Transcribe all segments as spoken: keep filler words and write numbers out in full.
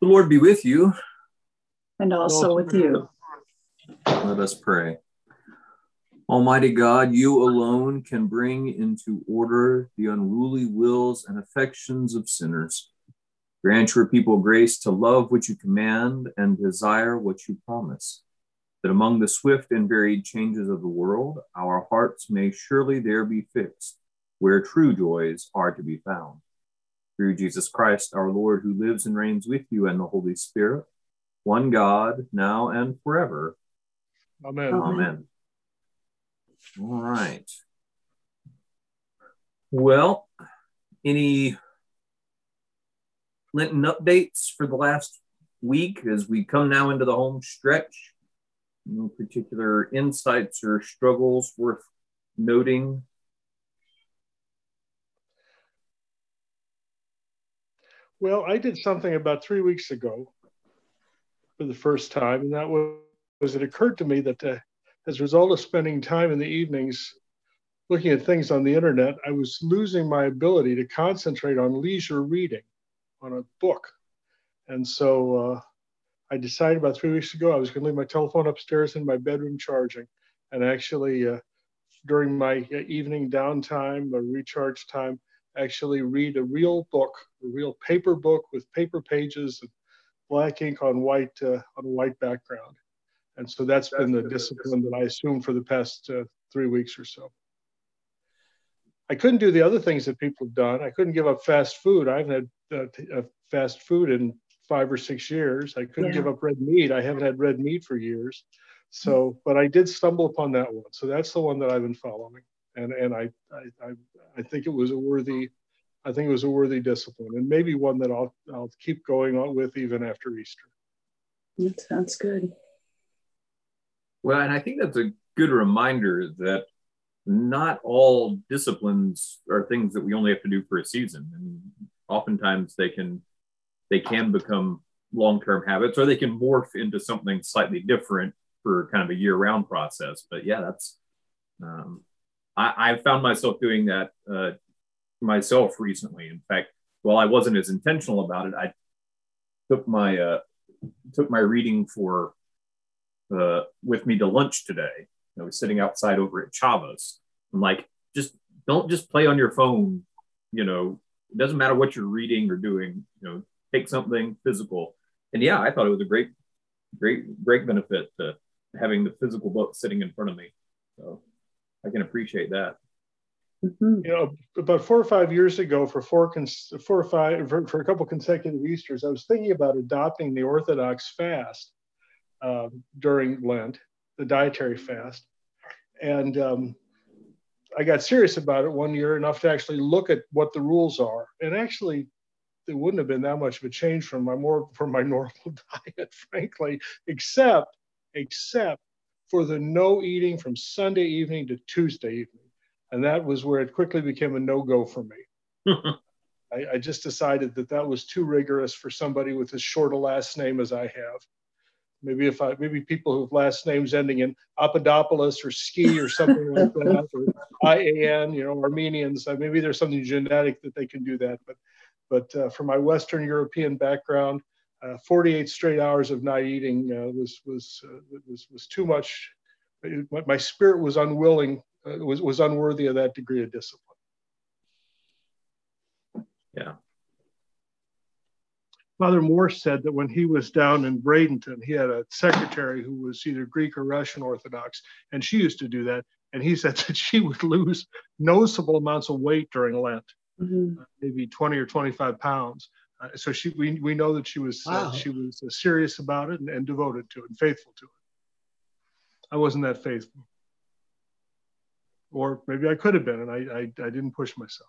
The Lord be with you. And also with you. Let us pray. Almighty God, you alone can bring into order the unruly wills and affections of sinners. Grant your people grace to love what you command and desire what you promise, that among the swift and varied changes of the world, our hearts may surely there be fixed, where true joys are to be found. Through Jesus Christ, our Lord, who lives and reigns with you and the Holy Spirit, one God, now and forever. Amen. Amen. All right. Well, any Lenten updates for the last week as we come now into the home stretch? No particular insights or struggles worth noting? Well, I did something about three weeks ago for the first time, and that was, was it occurred to me that uh, as a result of spending time in the evenings looking at things on the internet, I was losing my ability to concentrate on leisure reading on a book. And so uh, I decided about three weeks ago I was going to leave my telephone upstairs in my bedroom charging, and actually uh, during my evening downtime or recharge time, actually read a real book, a real paper book with paper pages and black ink on white uh, on a white background. And so that's, that's been the discipline that I assumed for the past uh, three weeks or so. I couldn't do the other things that people have done. I couldn't give up fast food. I haven't had uh, t- uh, fast food in five or six years. I couldn't yeah. give up red meat. I haven't had red meat for years. So, but I did stumble upon that one. So that's the one that I've been following. And and I I I, I think it was a worthy, I think it was a worthy discipline, and maybe one that I'll I'll keep going on with even after Easter. That sounds good. Well, and I think that's a good reminder that not all disciplines are things that we only have to do for a season. And oftentimes they can they can become long-term habits, or they can morph into something slightly different for kind of a year-round process. But yeah, that's um, I, I found myself doing that uh, myself recently. In fact, while I wasn't as intentional about it, I took my uh, took my reading for uh, with me to lunch today. I was sitting outside over at Chavez. I'm like, just don't just play on your phone. You know, it doesn't matter what you're reading or doing. You know, take something physical. And yeah, I thought it was a great, great, great benefit to having the physical book sitting in front of me. So I can appreciate that. Mm-hmm. You know, about four or five years ago, for four, cons- four or five, for, for a couple consecutive Easters, I was thinking about adopting the Orthodox fast uh, during Lent, the dietary fast. And um, I got serious about it one year enough to actually look at what the rules are. And actually, it wouldn't have been that much of a change from my more from my normal diet, frankly, except except for the no eating from Sunday evening to Tuesday evening. And that was where it quickly became a no-go for me. I, I just decided that that was too rigorous for somebody with as short a last name as I have. Maybe if I, maybe people who have last names ending in Papadopoulos or Ski or something like that, or I A N, you know, Armenians, uh, maybe there's something genetic that they can do that. But, but uh, for my Western European background, uh, forty-eight straight hours of not eating uh, was was, uh, was was too much. It, my spirit was unwilling, uh, was was unworthy of that degree of discipline. Yeah. Father Morse said that when he was down in Bradenton, he had a secretary who was either Greek or Russian Orthodox, and she used to do that. And he said that she would lose noticeable amounts of weight during Lent, mm-hmm. uh, maybe twenty or twenty-five pounds. Uh, so she, we, we know that she was wow. uh, she was uh, serious about it and, and devoted to it and faithful to it. I wasn't that faithful, or maybe I could have been, and I I, I didn't push myself.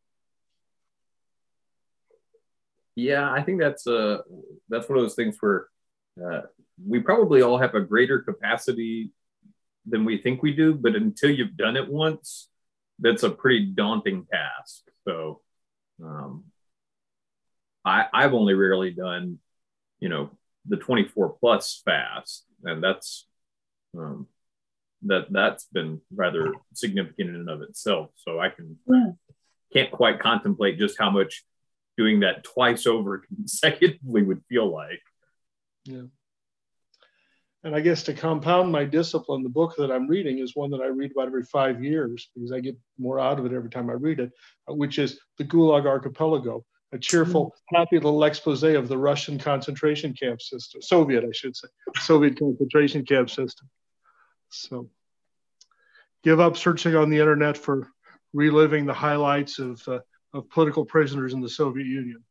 Yeah, I think that's uh that's one of those things where uh, we probably all have a greater capacity than we think we do, but until you've done it once, that's a pretty daunting task. So um, I, I've only rarely done, you know, the twenty-four plus fast, and that's um, that that's been rather significant in and of itself. So I can yeah. can't quite contemplate just how much doing that twice over consecutively would feel like. Yeah. And I guess to compound my discipline, the book that I'm reading is one that I read about every five years because I get more out of it every time I read it, which is The Gulag Archipelago, a cheerful, happy little expose of the Russian concentration camp system, Soviet, I should say, Soviet concentration camp system. So give up searching on the internet for reliving the highlights of, uh, of political prisoners in the Soviet Union.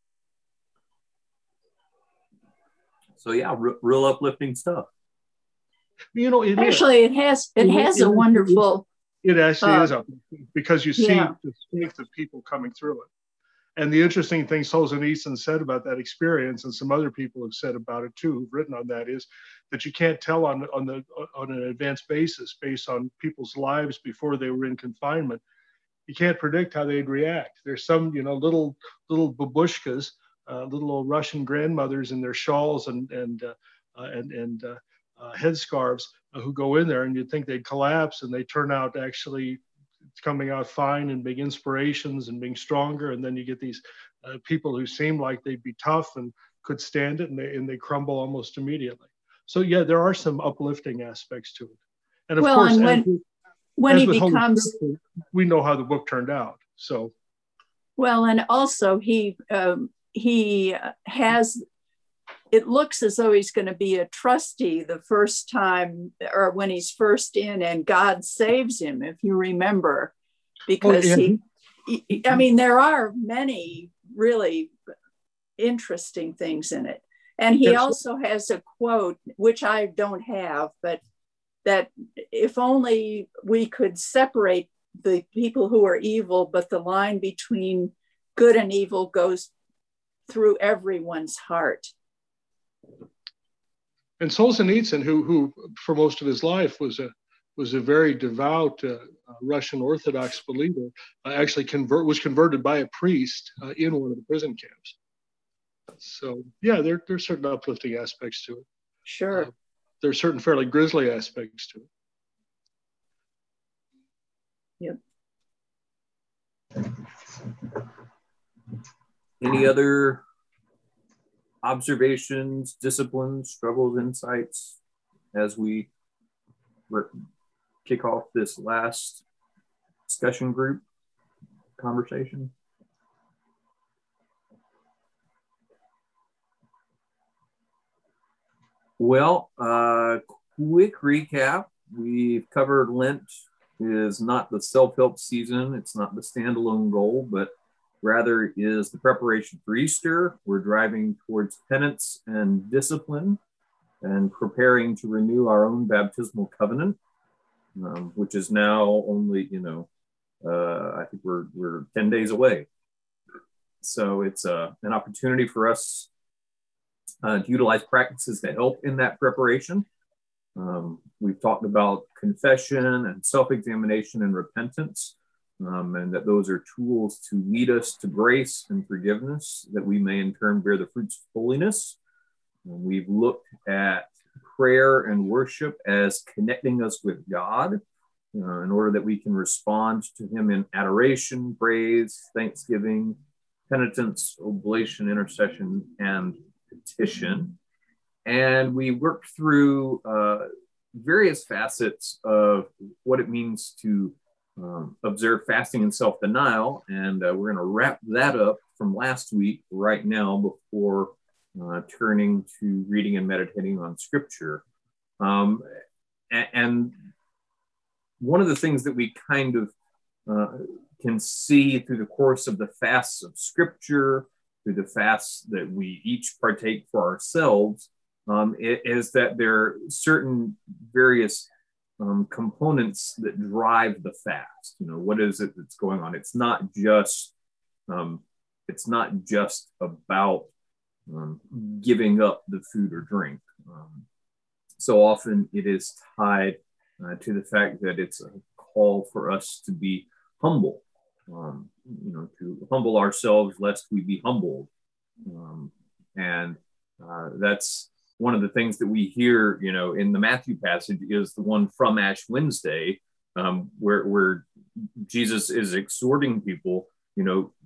So yeah, r- real uplifting stuff. You know, it Actually, is. it has it, it has is, a wonderful. It actually uh, is up because you see yeah. the strength of people coming through it. And the interesting thing Solzhenitsyn said about that experience, and some other people have said about it too, who've written on that, is that you can't tell on on the on an advanced basis based on people's lives before they were in confinement. You can't predict how they'd react. There's some, you know, little little babushkas, uh, little old Russian grandmothers in their shawls and and uh, uh, and and uh, uh, headscarves uh, who go in there, and you'd think they'd collapse, and they turn out actually coming out fine and big inspirations and being stronger. And then you get these uh, people who seem like they'd be tough and could stand it, and they and they crumble almost immediately. So yeah, there are some uplifting aspects to it. And of well, course, and when, as, when as he with becomes, Scripture, we know how the book turned out. So well, and also he um, he has. It looks as though he's going to be a trustee the first time, or when he's first in, and God saves him, if you remember, because oh, yeah. he, he, I mean, there are many really interesting things in it. And he yes. also has a quote, which I don't have, but that if only we could separate the people who are evil, but the line between good and evil goes through everyone's heart. And Solzhenitsyn, who, who for most of his life was a was a very devout uh, Russian Orthodox believer, uh, actually convert was converted by a priest uh, in one of the prison camps. So yeah, there there's certain uplifting aspects to it. Sure, uh, there are certain fairly grisly aspects to it. Yep. Any other observations, disciplines, struggles, insights as we re- kick off this last discussion group conversation? Well, uh, quick recap. We've covered Lent is not the self-help season. It's not the standalone goal, but rather is the preparation for Easter. We're driving towards penance and discipline and preparing to renew our own baptismal covenant, um, which is now only, you know, uh, I think we're we're ten days away. So it's uh, an opportunity for us uh, to utilize practices to help in that preparation. Um, we've talked about confession and self-examination and repentance. Um, and that those are tools to lead us to grace and forgiveness, that we may in turn bear the fruits of holiness. And we've looked at prayer and worship as connecting us with God uh, in order that we can respond to him in adoration, praise, thanksgiving, penitence, oblation, intercession, and petition. And we worked through uh, various facets of what it means to Um, observe fasting and self-denial, and uh, we're going to wrap that up from last week right now before uh, turning to reading and meditating on Scripture. Um, and, and one of the things that we kind of uh, can see through the course of the fasts of Scripture, through the fasts that we each partake for ourselves, um, is that there are certain various Um, components that drive the fast. You know, what is it that's going on? It's not just um, it's not just about um, giving up the food or drink. Um, so often it is tied uh, to the fact that it's a call for us to be humble. Um, you know, to humble ourselves lest we be humbled, um, and uh, that's one of the things that we hear, you know, in the Matthew passage is the one from Ash Wednesday, um, where, where Jesus is exhorting people, you know,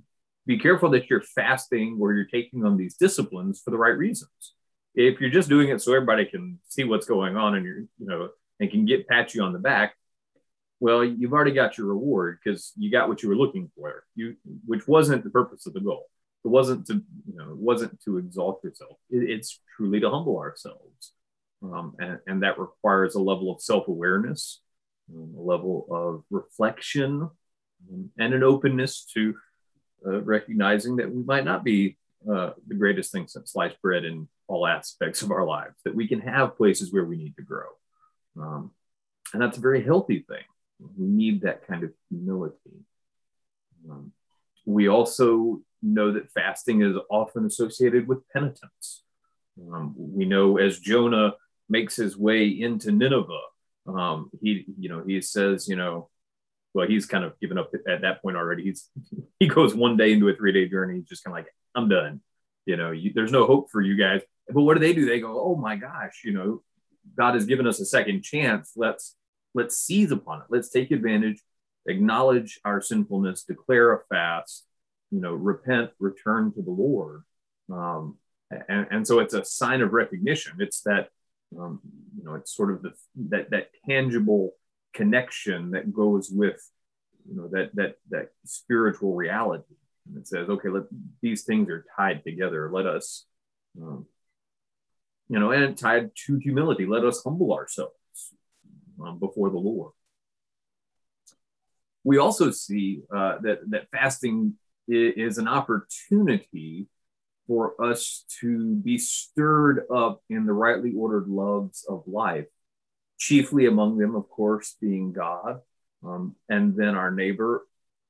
be careful that you're fasting or you're taking on these disciplines for the right reasons. If you're just doing it so everybody can see what's going on and you're, you know, and can get pat you on the back, well, you've already got your reward because you got what you were looking for, you, which wasn't the purpose of the goal. It wasn't to, you know, it wasn't to exalt yourself. It, it's truly to humble ourselves. Um, and, and that requires a level of self-awareness, um, a level of reflection, um, and an openness to uh, recognizing that we might not be uh, the greatest thing since sliced bread in all aspects of our lives, that we can have places where we need to grow. Um, and that's a very healthy thing. We need that kind of humility. Um, we also know that fasting is often associated with penitence. Um, we know as Jonah makes his way into Nineveh, um, he, you know, he says, you know, well, he's kind of given up at that point already. He's, he goes one day into a three-day journey. He's just kind of like, I'm done. You know, you, there's no hope for you guys. But what do they do? They go, oh my gosh, you know, God has given us a second chance. Let's, let's seize upon it. Let's take advantage, acknowledge our sinfulness, declare a fast, you know, repent, return to the Lord. Um, and, and so it's a sign of recognition. It's that, um, you know, it's sort of the, that, that tangible connection that goes with, you know, that, that, that spiritual reality. And it says, okay, let, these things are tied together. Let us, um, you know, and tied to humility, let us humble ourselves um, before the Lord. We also see uh, that, that fasting is an opportunity for us to be stirred up in the rightly ordered loves of life, chiefly among them, of course, being God, um, and then our neighbor,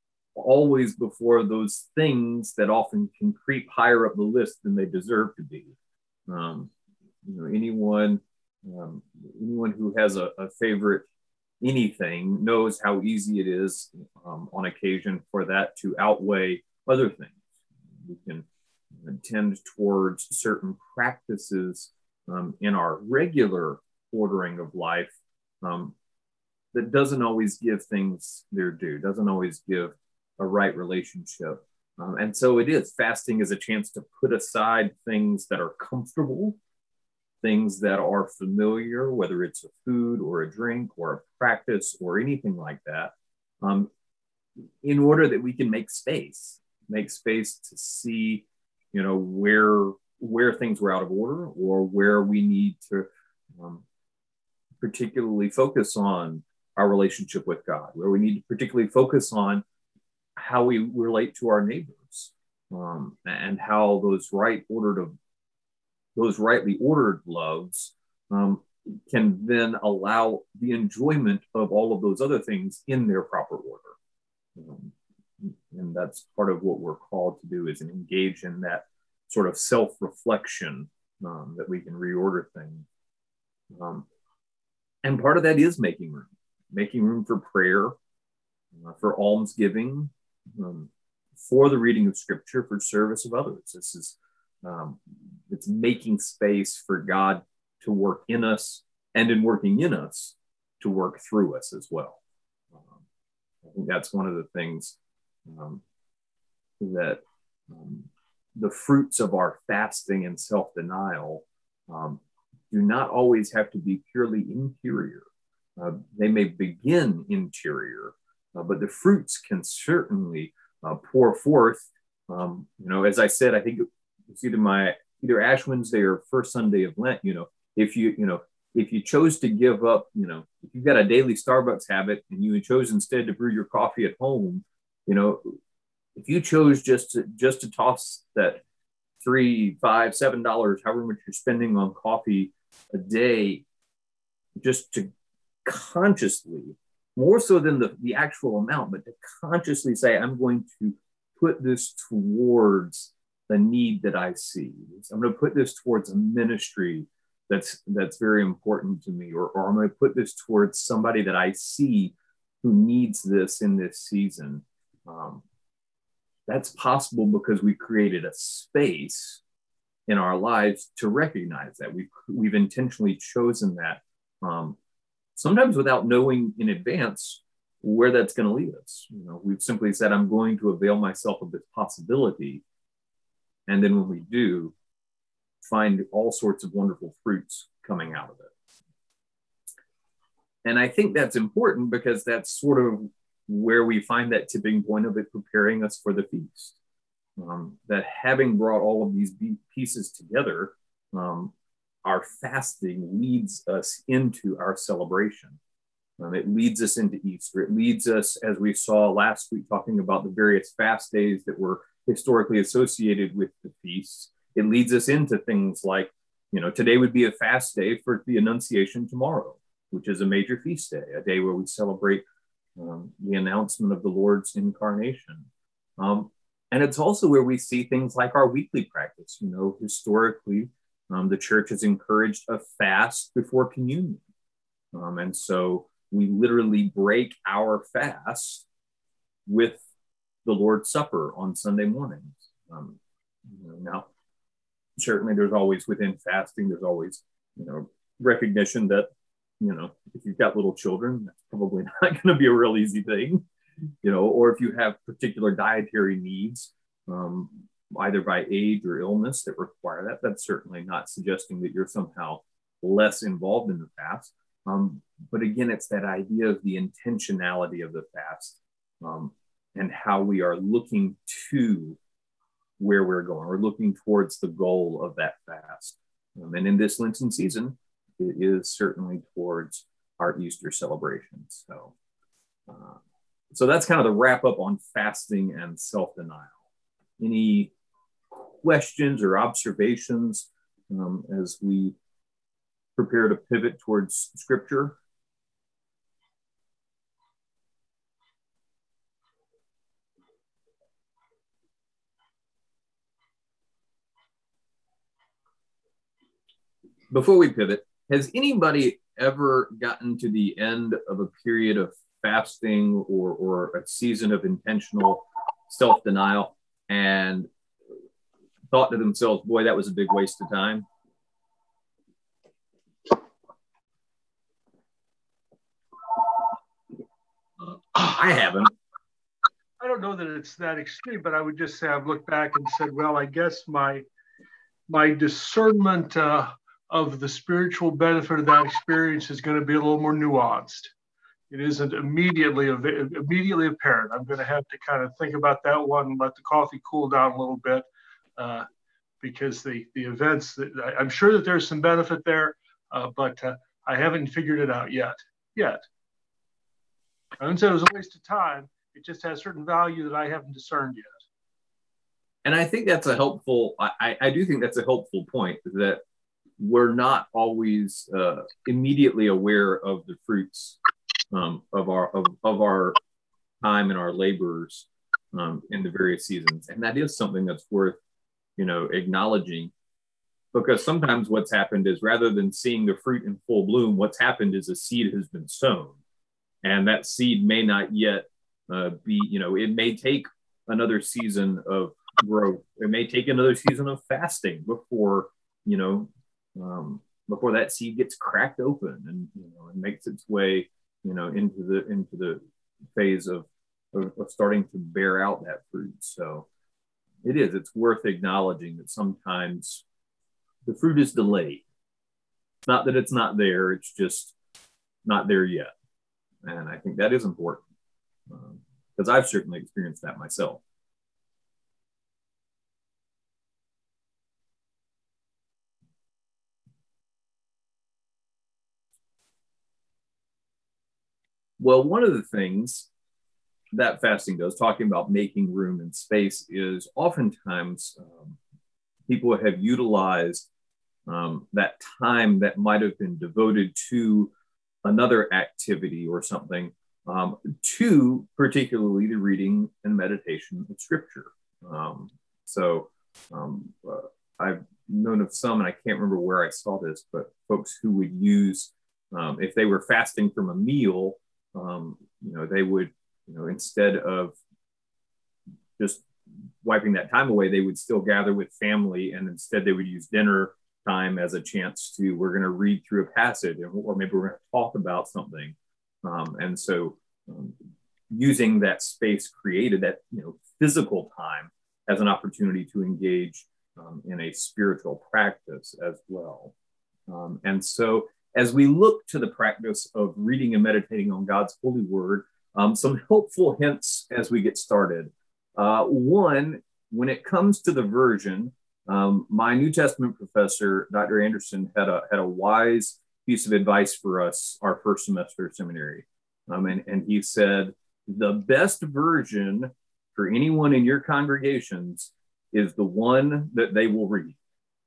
always before those things that often can creep higher up the list than they deserve to be. Um, you know, anyone, um, anyone who has a, a favorite anything knows how easy it is um, on occasion for that to outweigh other things. We can tend towards certain practices um, in our regular ordering of life um, that doesn't always give things their due, doesn't always give a right relationship. Um, and so it is, fasting is a chance to put aside things that are comfortable, things that are familiar, whether it's a food or a drink or a practice or anything like that, um, in order that we can make space, make space to see, you know, where, where things were out of order or where we need to um, particularly focus on our relationship with God, where we need to particularly focus on how we relate to our neighbors, um, and how those right ordered of those rightly ordered loves um, can then allow the enjoyment of all of those other things in their proper order. Um, and that's part of what we're called to do, is engage in that sort of self-reflection um, that we can reorder things. Um, and part of that is making room, making room for prayer, uh, for almsgiving, um, for the reading of scripture, for service of others. This is, um, it's making space for God to work in us, and in working in us, to work through us as well. Um, I think that's one of the things um, that um, the fruits of our fasting and self-denial um, do not always have to be purely interior. Uh, they may begin interior, uh, but the fruits can certainly uh, pour forth. Um, you know, as I said, I think it's either my either Ash Wednesday or first Sunday of Lent. You know, if you you know if you chose to give up, you know, if you've got a daily Starbucks habit and you chose instead to brew your coffee at home, you know, if you chose just to just to toss that three, five, seven dollars, however much you're spending on coffee a day, just to consciously, more so than the, the actual amount, but to consciously say, I'm going to put this towards the need that I see. I'm going to put this towards a ministry that's that's very important to me, or, or I'm going to put this towards somebody that I see who needs this in this season. Um, that's possible because we created a space in our lives to recognize that. We've, we've intentionally chosen that, um, sometimes without knowing in advance where that's going to lead us. You know, we've simply said, I'm going to avail myself of this possibility. And then when we do, find all sorts of wonderful fruits coming out of it. And I think that's important because that's sort of where we find that tipping point of it preparing us for the feast. Um, that having brought all of these pieces together, um, our fasting leads us into our celebration. Um, it leads us into Easter. It leads us, as we saw last week, talking about the various fast days that were historically associated with the feasts. It leads us into things like, you know, today would be a fast day for the Annunciation tomorrow, which is a major feast day, a day where we celebrate um, the announcement of the Lord's incarnation. Um, and it's also where we see things like our weekly practice. You know, historically, um, the church has encouraged a fast before communion. Um, and so we literally break our fast with the Lord's Supper on Sunday mornings. Um, you know, now, certainly there's always within fasting, there's always, you know, recognition that, you know, if you've got little children, that's probably not going to be a real easy thing, you know, or if you have particular dietary needs, um, either by age or illness that require that, that's certainly not suggesting that you're somehow less involved in the fast. Um, but again, it's that idea of the intentionality of the fast um, and how we are looking to where we're going. We're looking towards the goal of that fast. Um, and in this Lenten season, it is certainly towards our Easter celebration. So, uh, so that's kind of the wrap up on fasting and self-denial. Any questions or observations um, as we prepare to pivot towards Scripture? Before we pivot, has anybody ever gotten to the end of a period of fasting or, or a season of intentional self-denial and thought to themselves, boy, that was a big waste of time? I haven't. I don't know that it's that extreme, but I would just say I've looked back and said, well, I guess my my discernment uh, of the spiritual benefit of that experience is going to be a little more nuanced. It isn't immediately immediately apparent. I'm going to have to kind of think about that one and let the coffee cool down a little bit, uh, because the the events that I'm sure that there's some benefit there, uh, but uh, I haven't figured it out yet. Yet. I wouldn't say it was a waste of time. It just has certain value that I haven't discerned yet. And I think that's a helpful, I, I do think that's a helpful point, that we're not always uh, immediately aware of the fruits um, of our of, of our time and our labors um, in the various seasons. And that is something that's worth, you know, acknowledging, because sometimes what's happened is, rather than seeing the fruit in full bloom, what's happened is a seed has been sown. And that seed may not yet uh, be, you know, it may take another season of growth. It may take another season of fasting before, you know, um, before that seed gets cracked open and, you know, and makes its way, you know, into the into the phase of, of, of starting to bear out that fruit. So it is, it's worth acknowledging that sometimes the fruit is delayed. It's not that it's not there, it's just not there yet. And I think that is important, because um, I've certainly experienced that myself. Well, one of the things that fasting does, talking about making room and space, is oftentimes um, people have utilized um, that time that might have been devoted to another activity or something um, to particularly the reading and meditation of Scripture. Um, so um, uh, I've known of some, and I can't remember where I saw this, but folks who would use, um, if they were fasting from a meal, um, you know, they would, you know, instead of just wiping that time away, they would still gather with family, and instead they would use dinner time as a chance to, we're going to read through a passage, or maybe we're going to talk about something. Um, and so um, using that space created, that, you know, physical time, as an opportunity to engage um, in a spiritual practice as well. Um, and so as we look to the practice of reading and meditating on God's holy word, um, some helpful hints as we get started. Uh, one, when it comes to the version, um, my New Testament professor, Doctor Anderson, had a, had a wise piece of advice for us our first semester of seminary. Um, and, and he said, the best version for anyone in your congregations is the one that they will read.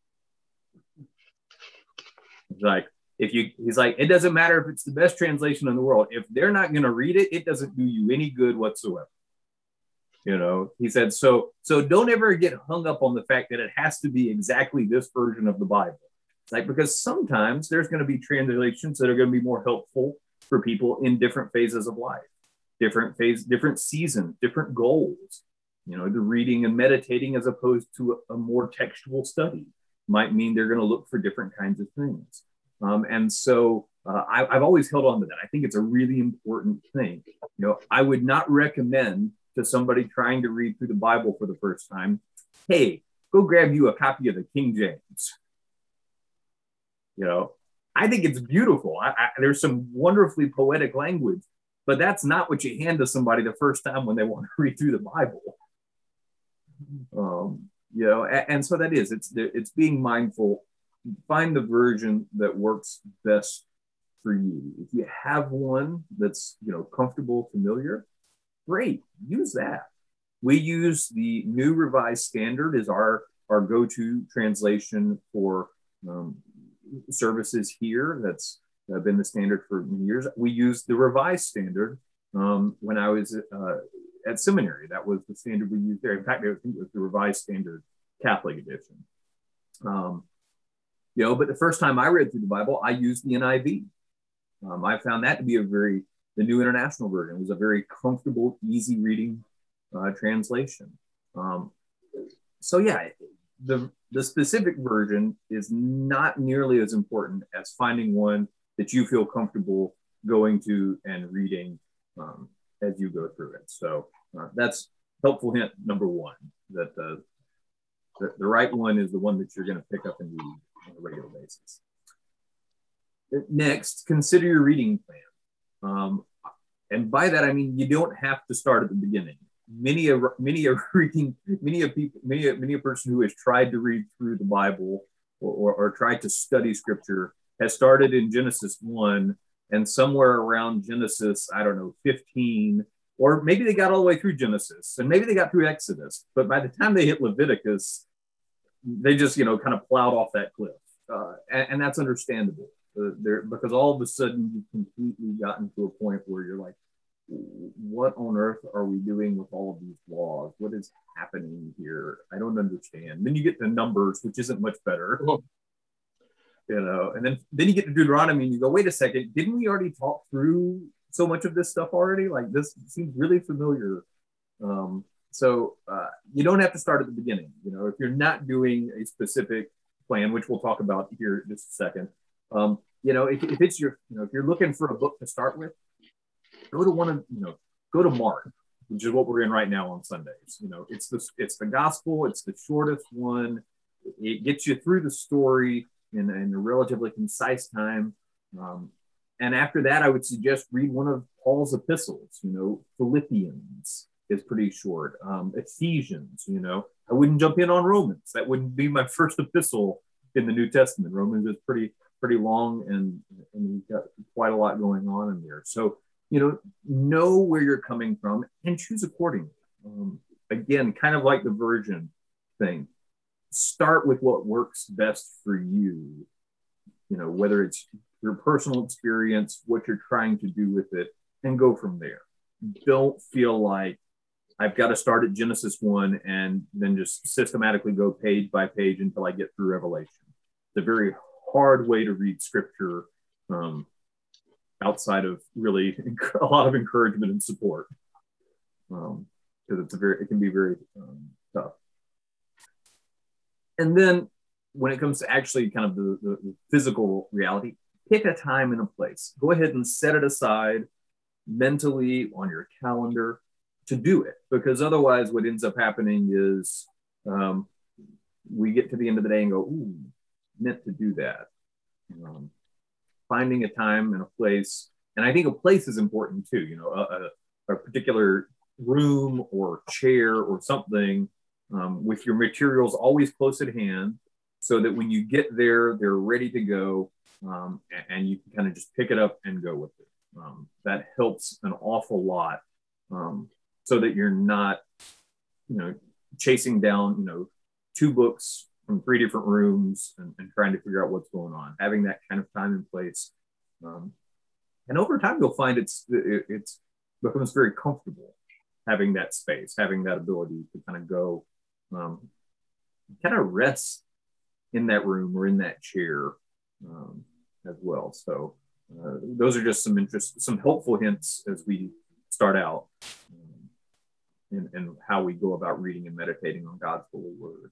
It's like, if you, he's like, it doesn't matter if it's the best translation in the world. If they're not going to read it, it doesn't do you any good whatsoever. You know, he said, so, so don't ever get hung up on the fact that it has to be exactly this version of the Bible. It's like, because sometimes there's going to be translations that are going to be more helpful for people in different phases of life, different phase, different seasons, different goals. You know, the reading and meditating as opposed to a, a more textual study might mean they're going to look for different kinds of things. Um, and so uh, I, I've always held on to that. I think it's a really important thing. You know, I would not recommend to somebody trying to read through the Bible for the first time, hey, go grab you a copy of the King James. You know, I think it's beautiful. I, I, there's some wonderfully poetic language, but that's not what you hand to somebody the first time when they want to read through the Bible. Um, you know, and, and so that is, it's, it's being mindful. Find the version that works best for you. If you have one that's, you know, comfortable, familiar, great, use that. We use the New Revised Standard as our, our go-to translation for um, services here. That's uh, been the standard for many years. We use the Revised Standard um, when I was uh, at seminary. That was the standard we used there. In fact, I think it was the Revised Standard Catholic edition. Um, you know, but the first time I read through the Bible, I used the N I V. Um, I found that to be a very, the New International Version was a very comfortable, easy reading uh, translation. Um, so yeah, the, the specific version is not nearly as important as finding one that you feel comfortable going to and reading um, as you go through it. So uh, that's helpful hint number one, that uh, the, the right one is the one that you're going to pick up and read on a regular basis. Next, consider your reading plan. Um, and by that, I mean, you don't have to start at the beginning. Many a, many a reading, many a people, many a, many a person who has tried to read through the Bible or, or, or tried to study scripture has started in Genesis one, and somewhere around Genesis, I don't know, fifteen, or maybe they got all the way through Genesis, and maybe they got through Exodus, but by the time they hit Leviticus, they just, you know, kind of plowed off that cliff. Uh, and, and that's understandable. Uh, there, because all of a sudden you've completely gotten to a point where you're like, what on earth are we doing with all of these laws? What is happening here? I don't understand. Then you get to Numbers, which isn't much better. Oh. You know, and then, then you get to Deuteronomy and you go, wait a second, didn't we already talk through so much of this stuff already? Like, this seems really familiar. Um, so uh, you don't have to start at the beginning. You know, if you're not doing a specific plan, which we'll talk about here in just a second, um, you know, if, if it's your, you know, if you're looking for a book to start with, go to one of, you know, go to Mark, which is what we're in right now on Sundays. You know, it's the, it's the gospel, it's the shortest one. It gets you through the story in, in a relatively concise time. Um, and after that, I would suggest read one of Paul's epistles. You know, Philippians is pretty short. Um, Ephesians, you know, I wouldn't jump in on Romans. That wouldn't be my first epistle in the New Testament. Romans is pretty, pretty long, and, and we've got quite a lot going on in there. So, you know, know where you're coming from and choose accordingly. Um, again, kind of like the version thing. Start with what works best for you. You know, whether it's your personal experience, what you're trying to do with it, and go from there. Don't feel like I've got to start at Genesis one and then just systematically go page by page until I get through Revelation. It's a very hard way to read scripture, um, outside of really a lot of encouragement and support, because um, it's a very, it can be very um, tough. And then when it comes to actually kind of the, the, the physical reality, pick a time and a place. Go ahead and set it aside. mentally on your calendar to do it, because otherwise what ends up happening is um, we get to the end of the day and go, ooh, meant to do that. Um, finding a time and a place, and I think a place is important too, you know, a, a, a particular room or chair or something um, with your materials always close at hand, so that when you get there, they're ready to go, um, and, and you can kind of just pick it up and go with it. Um, that helps an awful lot, um, so that you're not, you know, chasing down, you know, two books from three different rooms and, and trying to figure out what's going on. Having that kind of time and place, um, and over time you'll find it's it, it's becomes very comfortable having that space, having that ability to kind of go, um, kind of rest in that room or in that chair um, as well. So uh, those are just some interest, some helpful hints as we start out um, in, in how we go about reading and meditating on God's holy word.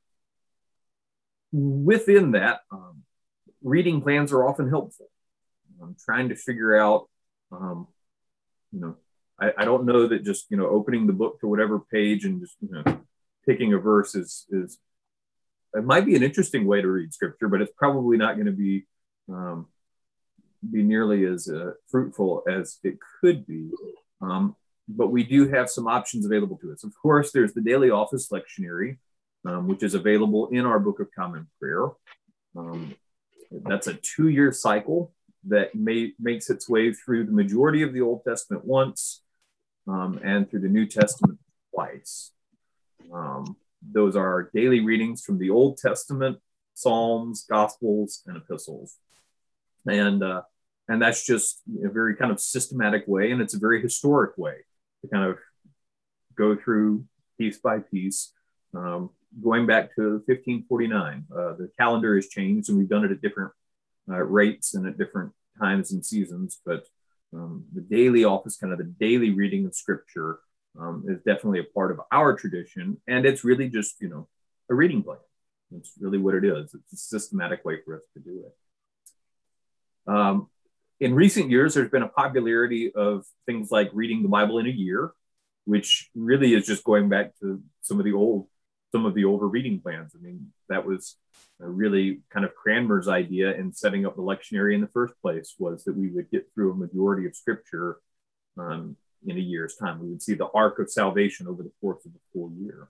Within that, um, reading plans are often helpful. I'm trying to figure out, um, you know, I, I don't know that just, you know, opening the book to whatever page and just, you know, picking a verse is, is it might be an interesting way to read scripture, but it's probably not going to be, um, be nearly as uh, fruitful as it could be. Um, but we do have some options available to us. Of course, there's the Daily Office Lectionary, um, which is available in our Book of Common Prayer. Um, that's a two-year cycle that may, makes its way through the majority of the Old Testament once, um, and through the New Testament twice. Um, those are daily readings from the Old Testament, Psalms, Gospels, and Epistles. And, uh, and that's just a very kind of systematic way, and it's a very historic way to kind of go through piece by piece, um, going back to fifteen forty-nine. Uh, the calendar has changed, and we've done it at different uh, rates and at different times and seasons, but um, the daily office, kind of the daily reading of scripture, um, is definitely a part of our tradition, and it's really just, you know, a reading plan. It's really what it is. It's a systematic way for us to do it. Um, in recent years, there's been a popularity of things like reading the Bible in a year, which really is just going back to some of the old, some of the older reading plans. I mean, that was really kind of Cranmer's idea in setting up the lectionary in the first place, was that we would get through a majority of scripture um, in a year's time. We would see the arc of salvation over the course of the full year.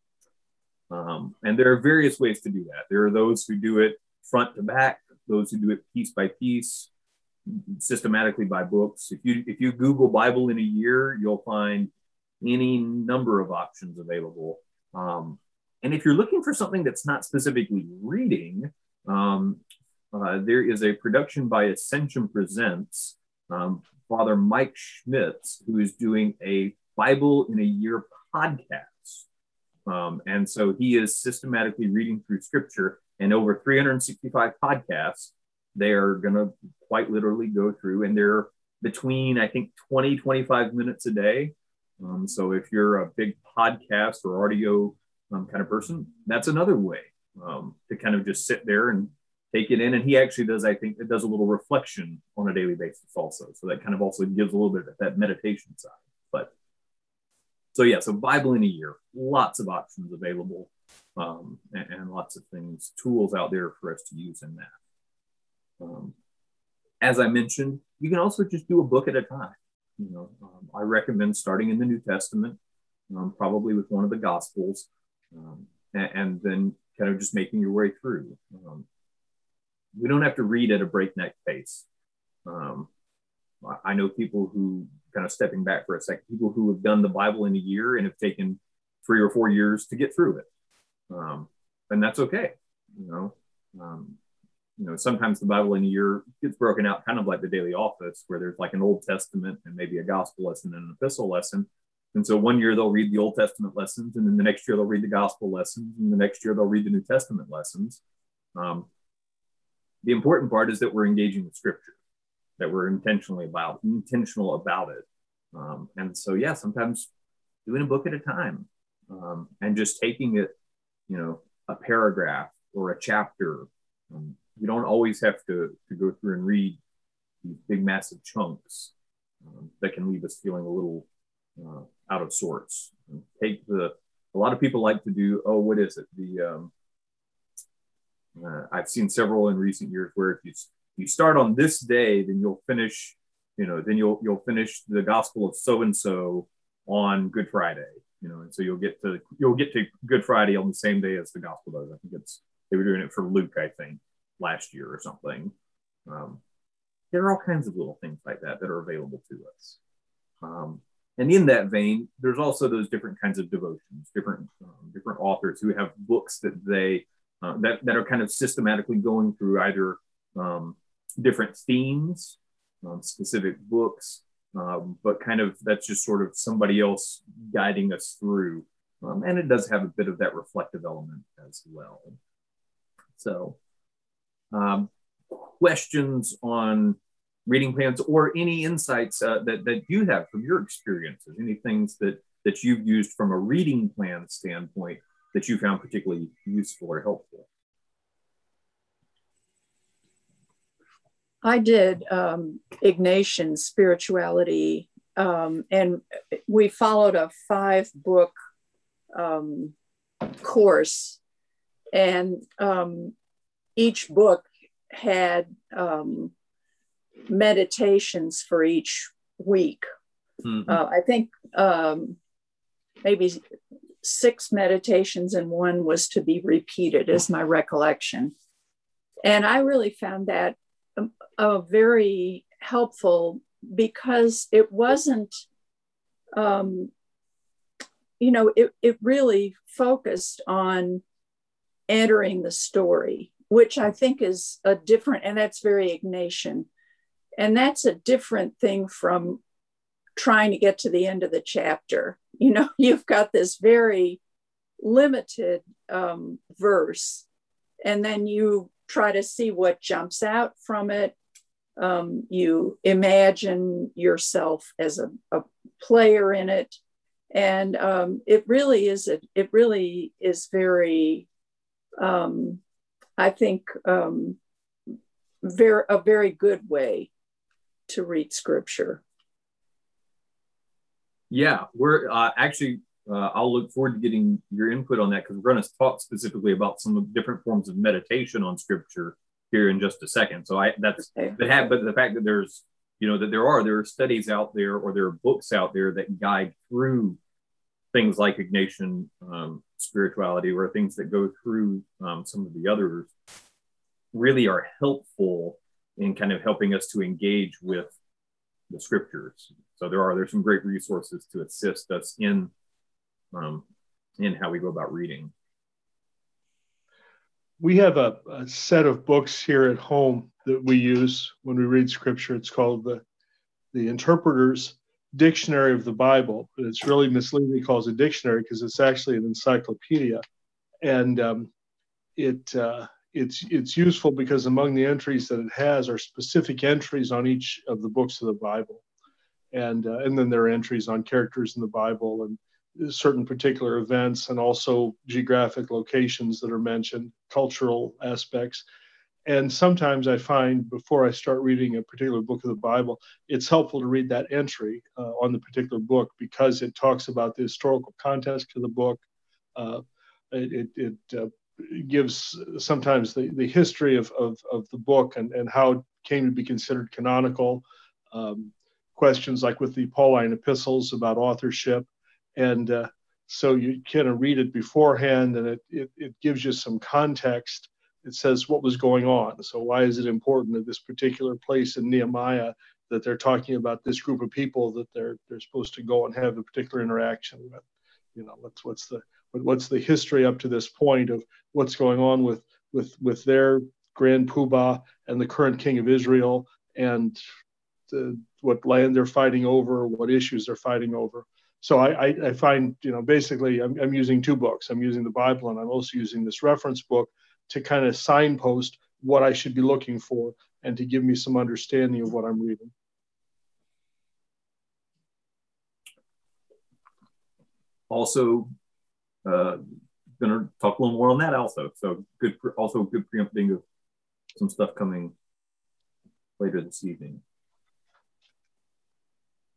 Um, and there are various ways to do that. There are those who do it front to back, those who do it piece by piece, systematically by books. If you if you Google Bible in a year, you'll find any number of options available. Um, and if you're looking for something that's not specifically reading, um, uh, there is a production by Ascension Presents, um, Father Mike Schmitz, who is doing a Bible in a Year podcast. Um, and so he is systematically reading through scripture, and over three hundred sixty-five podcasts, they are going to quite literally go through, and they're between, I think, twenty, twenty-five minutes a day. Um, so if you're a big podcast or audio um, kind of person, that's another way um, to kind of just sit there and take it in. And he actually does, I think, it does a little reflection on a daily basis also. So that kind of also gives a little bit of that meditation side. But so yeah, so Bible in a year, lots of options available, um, and, and lots of things, tools out there for us to use in that. Um, as I mentioned, you can also just do a book at a time. You know, um, I recommend starting in the New Testament, um, probably with one of the Gospels, um, and, and then kind of just making your way through. Um, we don't have to read at a breakneck pace. Um, I know people who, kind of stepping back for a second, people who have done the Bible in a year and have taken three or four years to get through it. Um, and that's okay. You know, um, you know, sometimes the Bible in a year gets broken out kind of like the daily office, where there's like an Old Testament and maybe a gospel lesson and an epistle lesson. And so one year they'll read the Old Testament lessons, and then the next year they'll read the gospel lessons, and the next year they'll read the New Testament lessons. Um, the important part is that we're engaging with scripture, that we're intentionally about, intentional about it. Um, and so, yeah, sometimes doing a book at a time, um, and just taking it, you know, a paragraph or a chapter. Um, you don't always have to, to go through and read these big, massive chunks. Um, um, that can leave us feeling a little uh, out of sorts. And take the, a lot of people like to do, oh, what is it? The, um, uh, I've seen several in recent years where if you, you start on this day, then you'll finish, you know, then you'll, you'll finish the gospel of so-and-so on Good Friday, you know, and so you'll get to, you'll get to Good Friday on the same day as the gospel does. I think it's, they were doing it for Luke, I think, last year or something. Um, there are all kinds of little things like that that are available to us. Um, and in that vein, there's also those different kinds of devotions, different um, different authors who have books that they uh, that that are kind of systematically going through either um, different themes, um, specific books, um, but kind of that's just sort of somebody else guiding us through, um, and it does have a bit of that reflective element as well. So, um, questions on reading plans or any insights uh, that, that you have from your experiences, any things that, that you've used from a reading plan standpoint that you found particularly useful or helpful? I did um, Ignatian Spirituality, um, and we followed a five book um, course, and um, each book had um, meditations for each week. Mm-hmm. Uh, I think um, maybe six meditations and one was to be repeated, is my recollection. And I really found that a, a very helpful because it wasn't, um, you know, it, it really focused on entering the story, which I think is a different, and that's very Ignatian. And that's a different thing from trying to get to the end of the chapter. You know, you've got this very limited um, verse, and then you try to see what jumps out from it. Um, you imagine yourself as a, a player in it. And um, it really is, a, it really is very, um, I think, um, very, a very good way to read scripture. Yeah, we're uh, actually, uh, I'll look forward to getting your input on that because we're going to talk specifically about some of different forms of meditation on scripture here in just a second. So I that's okay. But have but the fact that there's, you know, that there are there are studies out there or there are books out there that guide through things like Ignatian um, spirituality or things that go through um, some of the others really are helpful in kind of helping us to engage with the scriptures. So there are there's some great resources to assist us in um, in how we go about reading. We have a, a set of books here at home that we use when we read scripture. It's called the the Interpreter's Dictionary of the Bible. But it's really misleading calls a dictionary because it's actually an encyclopedia, and um, it. Uh, It's it's useful because among the entries that it has are specific entries on each of the books of the Bible, and uh, and then there are entries on characters in the Bible and certain particular events, and also geographic locations that are mentioned, cultural aspects. And sometimes I find before I start reading a particular book of the Bible, it's helpful to read that entry uh, on the particular book because it talks about the historical context of the book. Uh, it it, it uh, gives sometimes the, the history of, of, of the book and, and how it came to be considered canonical, um, questions like with the Pauline epistles about authorship. And uh, so you kind of read it beforehand and it, it, it gives you some context. It says what was going on. So why is it important at this particular place in Nehemiah that they're talking about this group of people that they're they're supposed to go and have a particular interaction with? You know, what's what's the what's the history up to this point of what's going on with with with their grand poobah and the current king of Israel and the, what land they're fighting over, what issues they're fighting over. So I, I, I find, you know, basically I'm, I'm using two books. I'm using the Bible and I'm also using this reference book to kind of signpost what I should be looking for and to give me some understanding of what I'm reading. Also, uh, going to talk a little more on that also. So good, also good preempting of some stuff coming later this evening.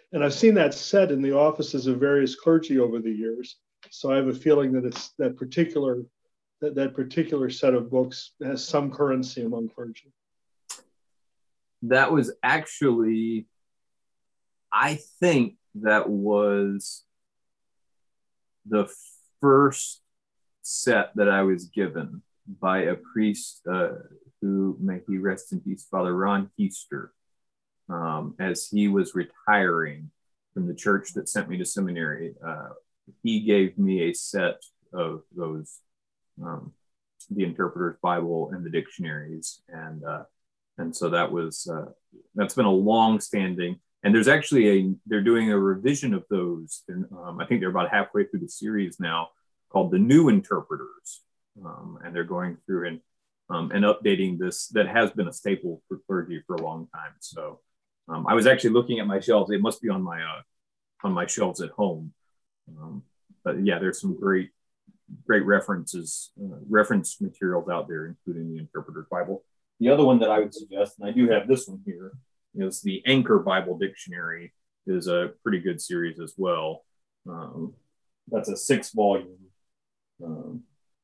And I've seen that set in the offices of various clergy over the years. So I have a feeling that it's that particular that, that particular set of books has some currency among clergy. That was actually, I think that was the first set that I was given by a priest uh, who, may he rest in peace, Father Ron Keister, um, as he was retiring from the church that sent me to seminary. Uh, he gave me a set of those, um, the Interpreter's Bible and the dictionaries. And uh, and so that was, uh, that's been a long standing, and there's actually a, they're doing a revision of those. And um, I think they're about halfway through the series now, called The New Interpreters. Um, and they're going through and um, and updating this that has been a staple for clergy for a long time. So um, I was actually looking at my shelves. It must be on my uh, on my shelves at home. Um, but yeah, there's some great great references, uh, reference materials out there, including the Interpreter's Bible. The other one that I would suggest, and I do have this one here, is the Anchor Bible Dictionary. Is a pretty good series as well. Um, that's a six volume. Um,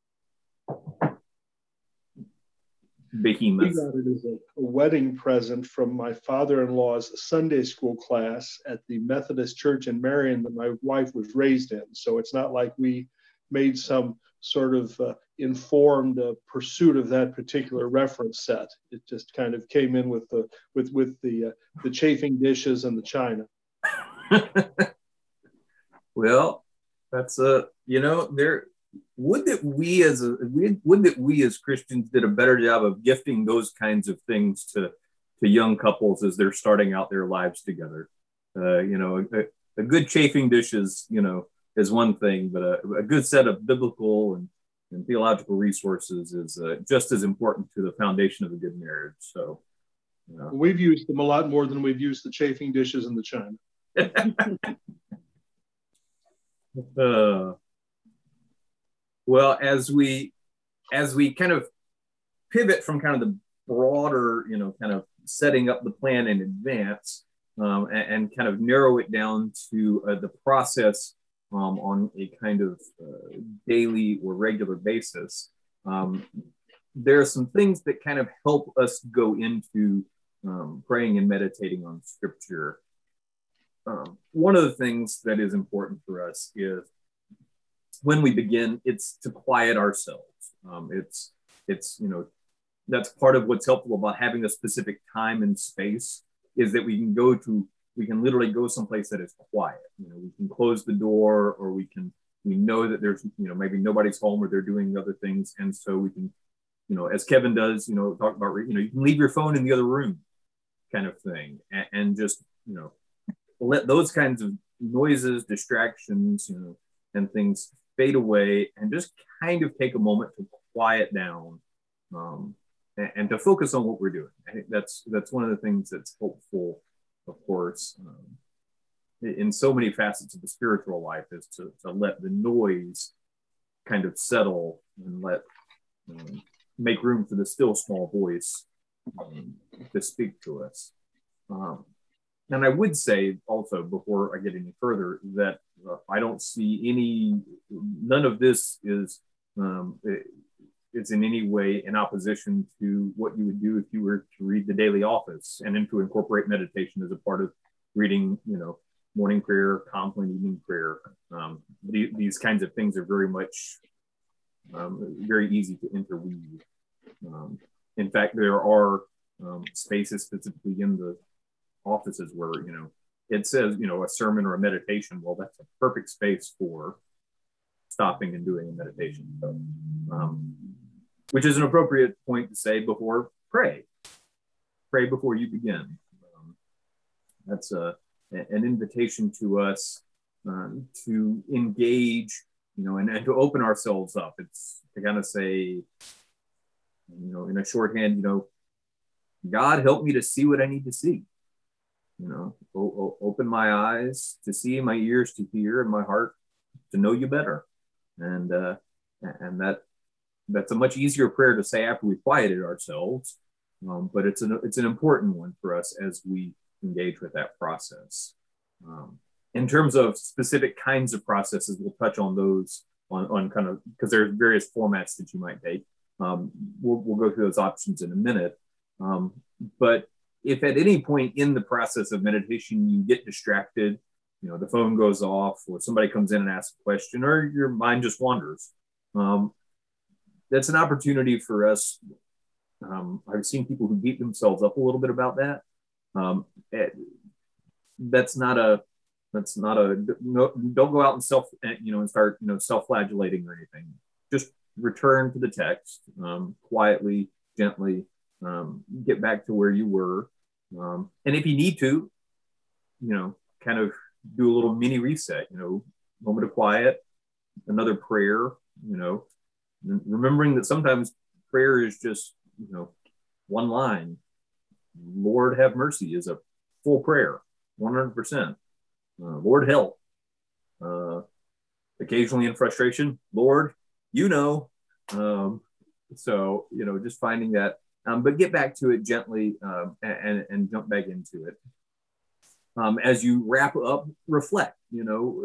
behemoth. We got it as a, a wedding present from my father-in-law's Sunday school class at the Methodist Church in Marion that my wife was raised in. So it's not like we made some sort of uh, informed uh, pursuit of that particular reference set. It just kind of came in with the with with the uh, the chafing dishes and the china. Well, that's a you know there. Would that we as a would that we as Christians did a better job of gifting those kinds of things to to young couples as they're starting out their lives together. Uh, you know, a, a good chafing dish is you know is one thing, but a, a good set of biblical and, and theological resources is uh, just as important to the foundation of a good marriage. So, you know. We've used them a lot more than we've used the chafing dishes and the china. uh, Well, as we as we kind of pivot from kind of the broader, you know, kind of setting up the plan in advance um, and, and kind of narrow it down to uh, the process um, on a kind of uh, daily or regular basis, um, there are some things that kind of help us go into um, praying and meditating on Scripture. Um, one of the things that is important for us is when we begin, it's to quiet ourselves. Um, it's, it's, you know, that's part of what's helpful about having a specific time and space is that we can go to, we can literally go someplace that is quiet. You know, we can close the door, or we can, we know that there's, you know, maybe nobody's home or they're doing other things. And so we can, you know, as Kevin does, you know, talk about, you know, you can leave your phone in the other room kind of thing, and, and just, you know, let those kinds of noises, distractions, you know, and things fade away, and just kind of take a moment to quiet down um, and, and to focus on what we're doing. I think that's that's one of the things that's helpful, of course, um, in so many facets of the spiritual life, is to, to let the noise kind of settle and let um, make room for the still small voice um, to speak to us. Um, and I would say also, before I get any further, that uh, I don't see any, none of this is um, it, it's in any way in opposition to what you would do if you were to read the daily office and then to incorporate meditation as a part of reading, you know, morning prayer, compline evening prayer. Um, the, these kinds of things are very much um, very easy to interweave. Um, in fact, there are um, spaces specifically in the offices where, you know, it says, you know, a sermon or a meditation. Well, that's a perfect space for stopping and doing a meditation. So, um, which is an appropriate point to say before pray. Pray before you begin. Um, that's a, an invitation to us um, to engage, you know, and, and to open ourselves up. It's to kind of say, you know, in a shorthand, you know, God, help me to see what I need to see. You know, o- o- open my eyes to see, my ears to hear, and my heart to know you better. And uh, and that that's a much easier prayer to say after we've quieted ourselves, um, but it's an it's an important one for us as we engage with that process. Um, in terms of specific kinds of processes, we'll touch on those on, on kind of, because there's various formats that you might take. Um, we'll, we'll go through those options in a minute. Um, but if at any point in the process of meditation you get distracted, you know, the phone goes off or somebody comes in and asks a question or your mind just wanders, um, that's an opportunity for us. Um, I've seen people who beat themselves up a little bit about that. Um, it, that's not a, that's not a, no, don't go out and self, you know, and start, you know, self-flagellating or anything. Just return to the text, um, quietly, gently, um, get back to where you were. Um, and if you need to, you know, kind of do a little mini reset, you know, moment of quiet, another prayer, you know, remembering that sometimes prayer is just, you know, one line. Lord have mercy is a full prayer, one hundred percent. Uh, Lord help. Uh, occasionally in frustration, Lord, you know. Um, so, you know, just finding that, um, but get back to it gently um, and, and jump back into it. Um, as you wrap up, reflect, you know,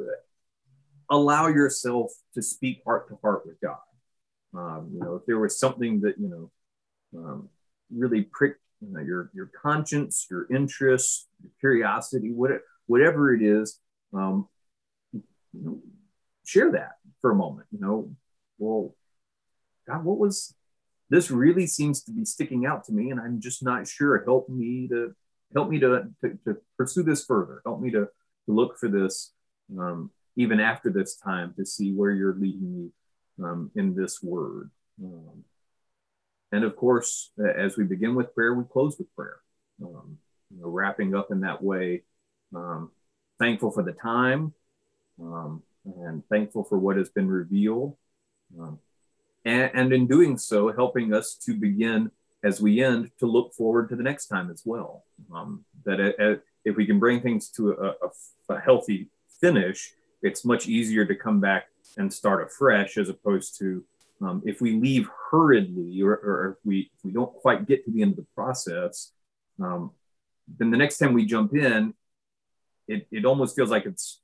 allow yourself to speak heart to heart with God. Um, you know, if there was something that, you know, um, really pricked, you know, your, your conscience, your interest, your curiosity, whatever, whatever it is, um, you know, share that for a moment, you know, well, God, what was, this really seems to be sticking out to me and I'm just not sure. Help me to, help me to, to, to pursue this further. Help me to, to look for this, um, even after this time, to see where you're leading me um, in this word. Um, and of course, as we begin with prayer, we close with prayer, um, you know, wrapping up in that way, um, thankful for the time um, and thankful for what has been revealed. Um, and, and in doing so, helping us to begin as we end to look forward to the next time as well. Um, that it, it, if we can bring things to a, a, a healthy finish, it's much easier to come back and start afresh, as opposed to um, if we leave hurriedly or, or if, we, if we don't quite get to the end of the process, um, then the next time we jump in, it, it almost feels like it's,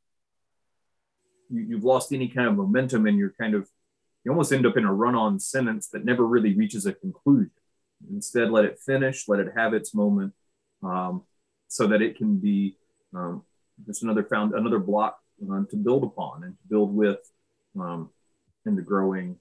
you, you've lost any kind of momentum and you're kind of, you almost end up in a run-on sentence that never really reaches a conclusion. Instead, let it finish, let it have its moment, um, so that it can be um, just another found another block uh, to build upon and to build with um, in the growing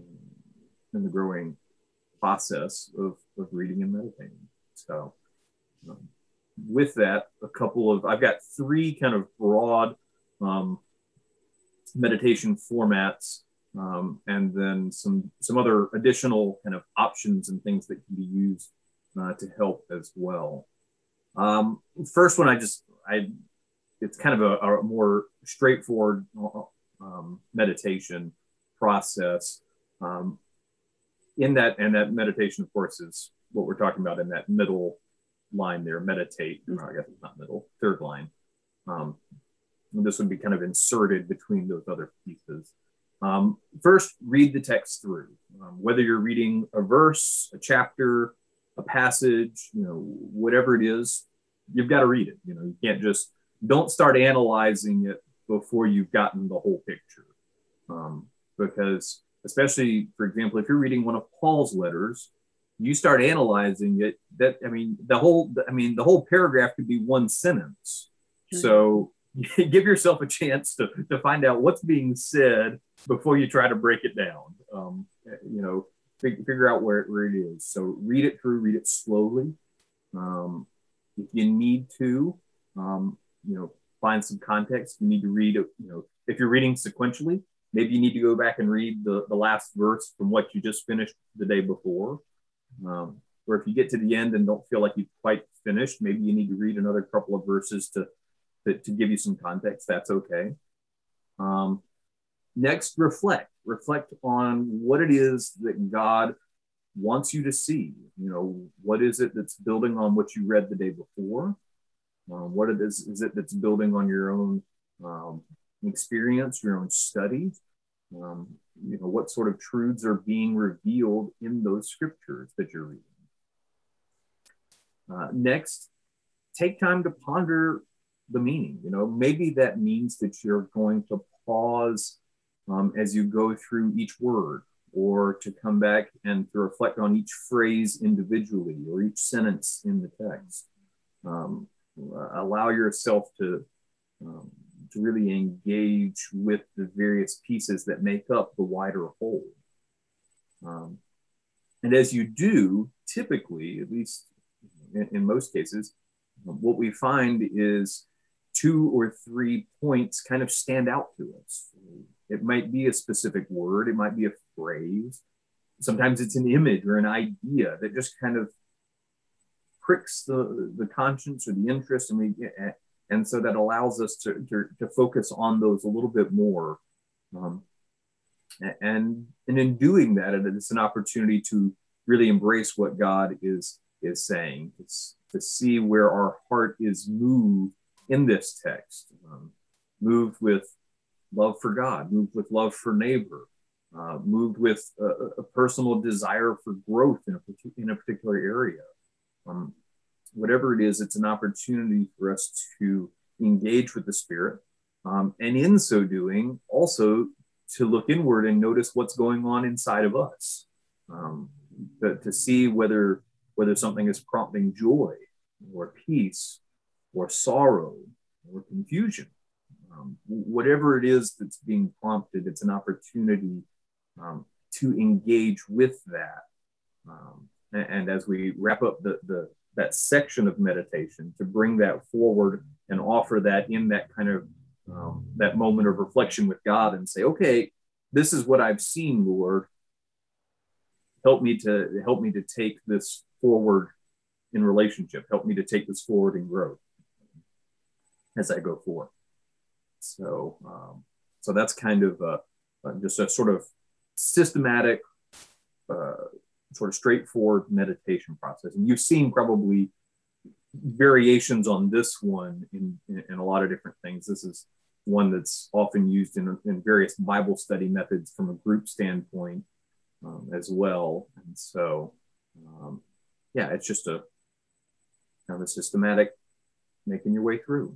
in the growing process of, of reading and meditating. So, um, with that, a couple of I've got three kind of broad um, meditation formats. Um, and then some some other additional kind of options and things that can be used uh, to help as well. Um, first one, I just I it's kind of a, a more straightforward um, meditation process. Um, in that and that meditation, of course, is what we're talking about in that middle line there. Meditate. Mm-hmm. I guess it's not middle. Third line. Um, this would be kind of inserted between those other pieces. Um, first, read the text through. Um, whether you're reading a verse, a chapter, a passage, you know, whatever it is, you've got to read it. You know, you can't just, don't start analyzing it before you've gotten the whole picture. Um, because especially, for example, if you're reading one of Paul's letters, you start analyzing it, that, I mean, the whole, I mean, the whole paragraph could be one sentence. Mm-hmm. So give yourself a chance to, to find out what's being said before you try to break it down. Um, you know, fig- figure out where, where it is. So read it through, read it slowly. Um, if you need to, um, you know, find some context. You need to read, you know, if you're reading sequentially, maybe you need to go back and read the, the last verse from what you just finished the day before. Um, or if you get to the end and don't feel like you've quite finished, maybe you need to read another couple of verses to To, to give you some context. That's okay. Um, next, reflect. Reflect on what it is that God wants you to see. You know, what is it that's building on what you read the day before? Um, what it is, is it that's building on your own um, experience, your own study? Um, you know, what sort of truths are being revealed in those scriptures that you're reading? Uh, next, take time to ponder the meaning. You know, maybe that means that you're going to pause um, as you go through each word, or to come back and to reflect on each phrase individually or each sentence in the text. Um, allow yourself to, um, to really engage with the various pieces that make up the wider whole. Um, and as you do, typically, at least in, in most cases, what we find is two or three points kind of stand out to us. It might be a specific word, it might be a phrase. Sometimes it's an image or an idea that just kind of pricks the, the conscience or the interest, and we and so that allows us to, to, to focus on those a little bit more. Um, and, and in doing that, it's an opportunity to really embrace what God is, is saying, to, to see where our heart is moved in this text, um, moved with love for God, moved with love for neighbor, uh, moved with a, a personal desire for growth in a, in a particular area. Um, whatever it is, it's an opportunity for us to engage with the Spirit. Um, and in so doing, also to look inward and notice what's going on inside of us, um, to, to see whether, whether something is prompting joy or peace or sorrow or confusion. Um, whatever it is that's being prompted, it's an opportunity um, to engage with that. Um, and, and as we wrap up the, the that section of meditation, to bring that forward and offer that in that kind of um, that moment of reflection with God, and say, okay, this is what I've seen, Lord. Help me to help me to take this forward in relationship. Help me to take this forward in growth as I go forward. So, um, so that's kind of a, a, just a sort of systematic, uh, sort of straightforward meditation process. And you've seen probably variations on this one in, in, in a lot of different things. This is one that's often used in, in various Bible study methods from a group standpoint um, as well. And so, um, yeah, it's just a kind of a systematic making your way through.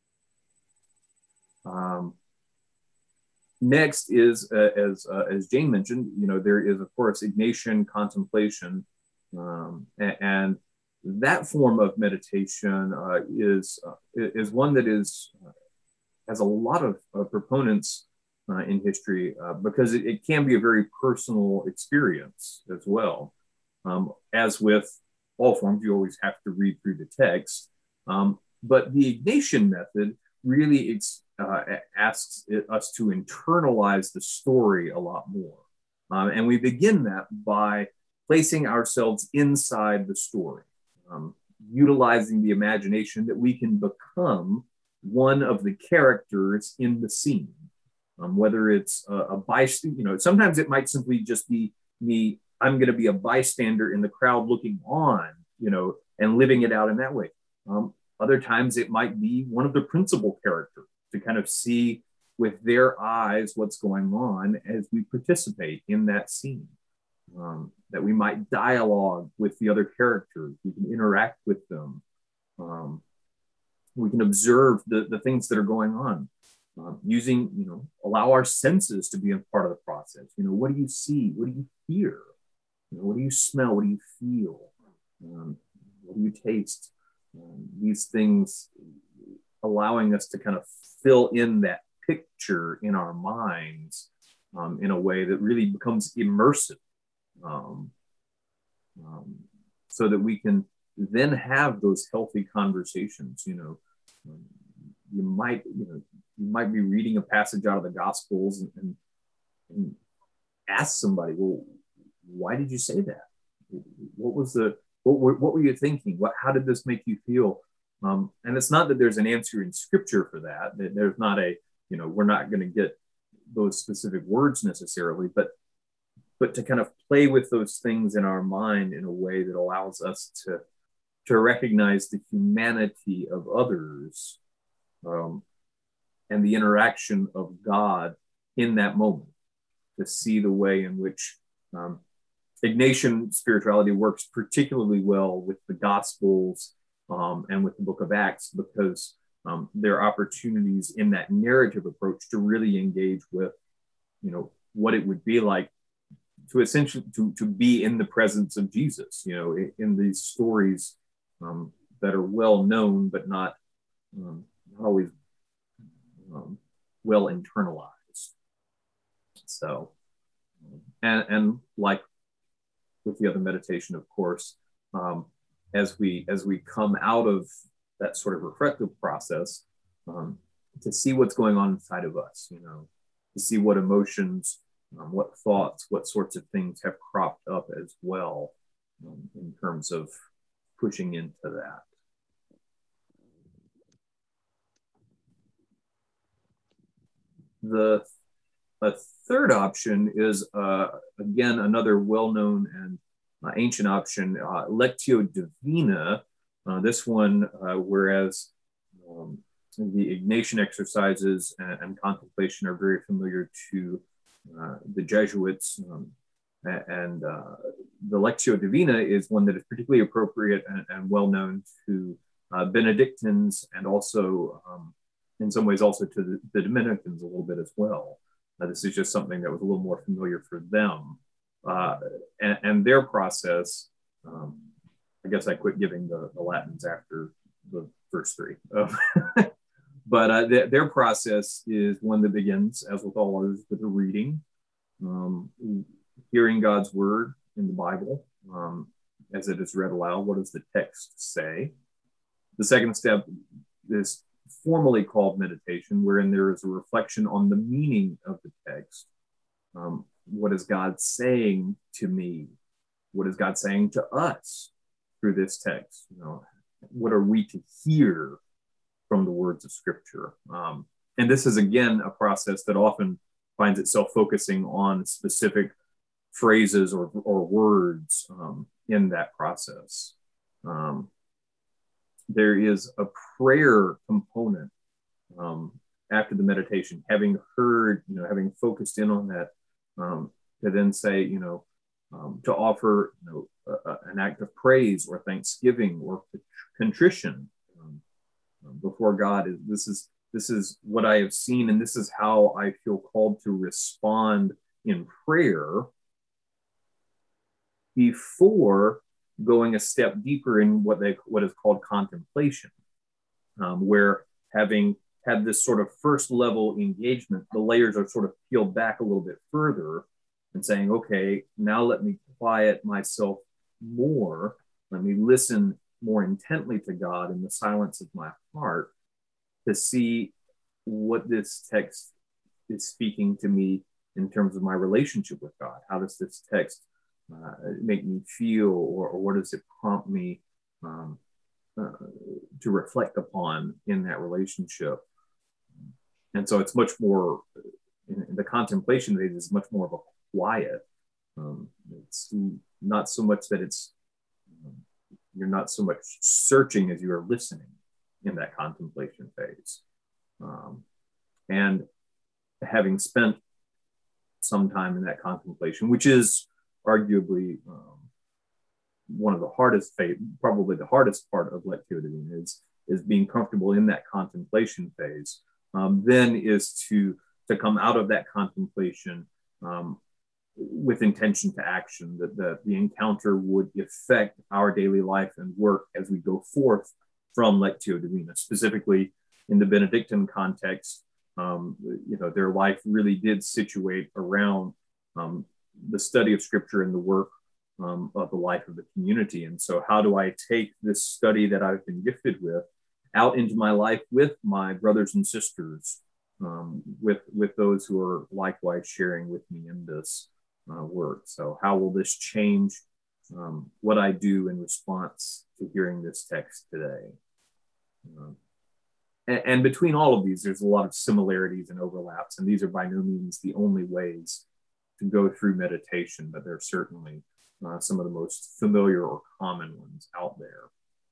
Um, next is, uh, as uh, as Jane mentioned, you know, there is, of course, Ignatian contemplation, um, and, and that form of meditation uh, is uh, is one that is uh, has a lot of uh, proponents uh, in history uh, because it, it can be a very personal experience as well. Um, as with all forms, you always have to read through the text, um, but the Ignatian method really ex- uh, asks it, us to internalize the story a lot more. Um, and we begin that by placing ourselves inside the story, um, utilizing the imagination that we can become one of the characters in the scene. Um, whether it's a, a bystander, you know, sometimes it might simply just be me, I'm going to be a bystander in the crowd looking on, you know, and living it out in that way. Um, Other times it might be one of the principal characters to kind of see with their eyes what's going on as we participate in that scene. Um, that we might dialogue with the other characters, we can interact with them. Um, we can observe the, the things that are going on, um, using, you know, allow our senses to be a part of the process. You know, what do you see? What do you hear? You know, what do you smell? What do you feel? Um, what do you taste? Um, these things allowing us to kind of fill in that picture in our minds um, in a way that really becomes immersive, um, um, so that we can then have those healthy conversations. You know, um, you might, you know, you might be reading a passage out of the Gospels and, and, and ask somebody, well, why did you say that? What was the What were, what were you thinking? What, how did this make you feel? Um, and it's not that there's an answer in scripture for that. There's not a, you know, we're not going to get those specific words necessarily, but but to kind of play with those things in our mind in a way that allows us to, to recognize the humanity of others um, and the interaction of God in that moment, to see the way in which um, Ignatian spirituality works particularly well with the Gospels um, and with the Book of Acts, because um, there are opportunities in that narrative approach to really engage with, you know, what it would be like to essentially to, to be in the presence of Jesus, you know, in, in these stories um, that are well known, but not, um, not always um, well internalized. So, and, and like with the other meditation, of course, um, as we as we come out of that sort of reflective process, um, to see what's going on inside of us, you know, to see what emotions, um, what thoughts, what sorts of things have cropped up as well, um, in terms of pushing into that. The a third option is, uh, again, another well-known and uh, ancient option, uh, Lectio Divina. Uh, this one, uh, whereas um, the Ignatian exercises and, and contemplation are very familiar to uh, the Jesuits, um, and uh, the Lectio Divina is one that is particularly appropriate and, and well-known to uh, Benedictines, and also, um, in some ways, also to the, the Dominicans a little bit as well. Uh, this is just something that was a little more familiar for them. Uh, and, and their process, um, I guess I quit giving the, the Latins after the first three. Uh, but uh, th- their process is one that begins, as with all others, with a reading, um, hearing God's word in the Bible um, as it is read aloud. What does the text say? The second step is formally called meditation, wherein there is a reflection on the meaning of the text. Um, what is God saying to me? What is God saying to us through this text? You know, what are we to hear from the words of Scripture? Um, and this is, again, a process that often finds itself focusing on specific phrases or, or words um, in that process. Um, there is a prayer component um, after the meditation, having heard, you know, having focused in on that, um, to then say, you know, um, to offer, you know, a, a, an act of praise or thanksgiving or contrition um, before God. This is this is what I have seen, and this is how I feel called to respond in prayer, before going a step deeper in what they what is called contemplation, um, where having had this sort of first level engagement, the layers are sort of peeled back a little bit further and saying, okay, now let me quiet myself more. Let me listen more intently to God in the silence of my heart to see what this text is speaking to me in terms of my relationship with God. How does this text Uh, make me feel, or, or what does it prompt me um, uh, to reflect upon in that relationship? And so it's much more, in, in the contemplation phase is much more of a quiet. Um, it's not so much that it's, um, you're not so much searching as you are listening in that contemplation phase. Um, and having spent some time in that contemplation, which is arguably um, one of the hardest, probably the hardest part of Lectio Divina is, is being comfortable in that contemplation phase. Um, then is to, to come out of that contemplation um, with intention to action, that the, the encounter would affect our daily life and work as we go forth from Lectio Divina. Specifically in the Benedictine context, um, you know, their life really did situate around um, the study of Scripture and the work um, of the life of the community. And so how do I take this study that I've been gifted with out into my life with my brothers and sisters, um, with, with those who are likewise sharing with me in this uh, work? So how will this change um, what I do in response to hearing this text today? Um, and, and between all of these, there's a lot of similarities and overlaps, and these are by no means the only ways to go through meditation, but they're certainly uh, some of the most familiar or common ones out there.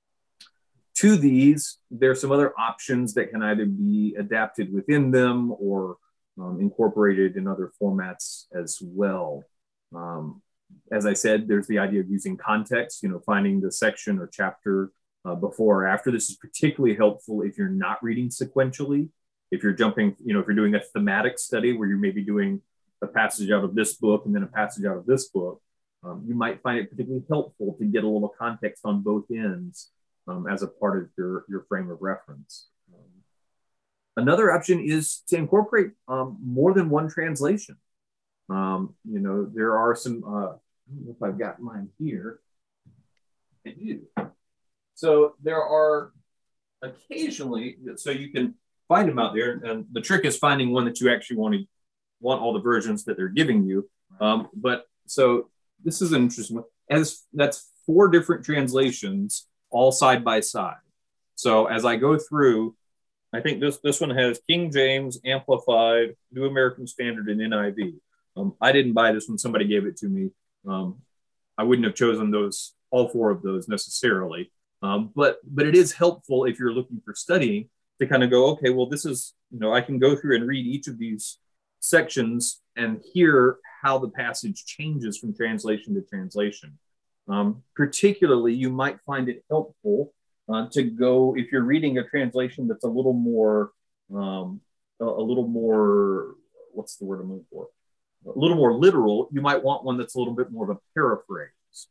To these, there are some other options that can either be adapted within them or um, incorporated in other formats as well. Um, as I said, there's the idea of using context, you know, finding the section or chapter uh, before or after. This is particularly helpful if you're not reading sequentially. If you're jumping, you know, if you're doing a thematic study where you're maybe doing a passage out of this book and then a passage out of this book, um, you might find it particularly helpful to get a little context on both ends um, as a part of your, your frame of reference. Um, another option is to incorporate um, more than one translation. Um, you know, there are some, uh, I don't know if I've got mine here. I do. So there are occasionally, so you can find them out there, and the trick is finding one that you actually want to want all the versions that they're giving you. Um, but so this is an interesting one. As that's four different translations, all side by side. So as I go through, I think this this one has King James, Amplified, New American Standard, and N I V. Um, I didn't buy this one; somebody gave it to me. Um, I wouldn't have chosen those, all four of those necessarily, um, but but it is helpful if you're looking for studying to kind of go, okay, well, this is, you know, I can go through and read each of these sections and hear how the passage changes from translation to translation. Um, particularly, you might find it helpful uh, to go, if you're reading a translation that's a little more, um, a, a little more, what's the word I'm looking for? A little more literal, you might want one that's a little bit more of a paraphrase.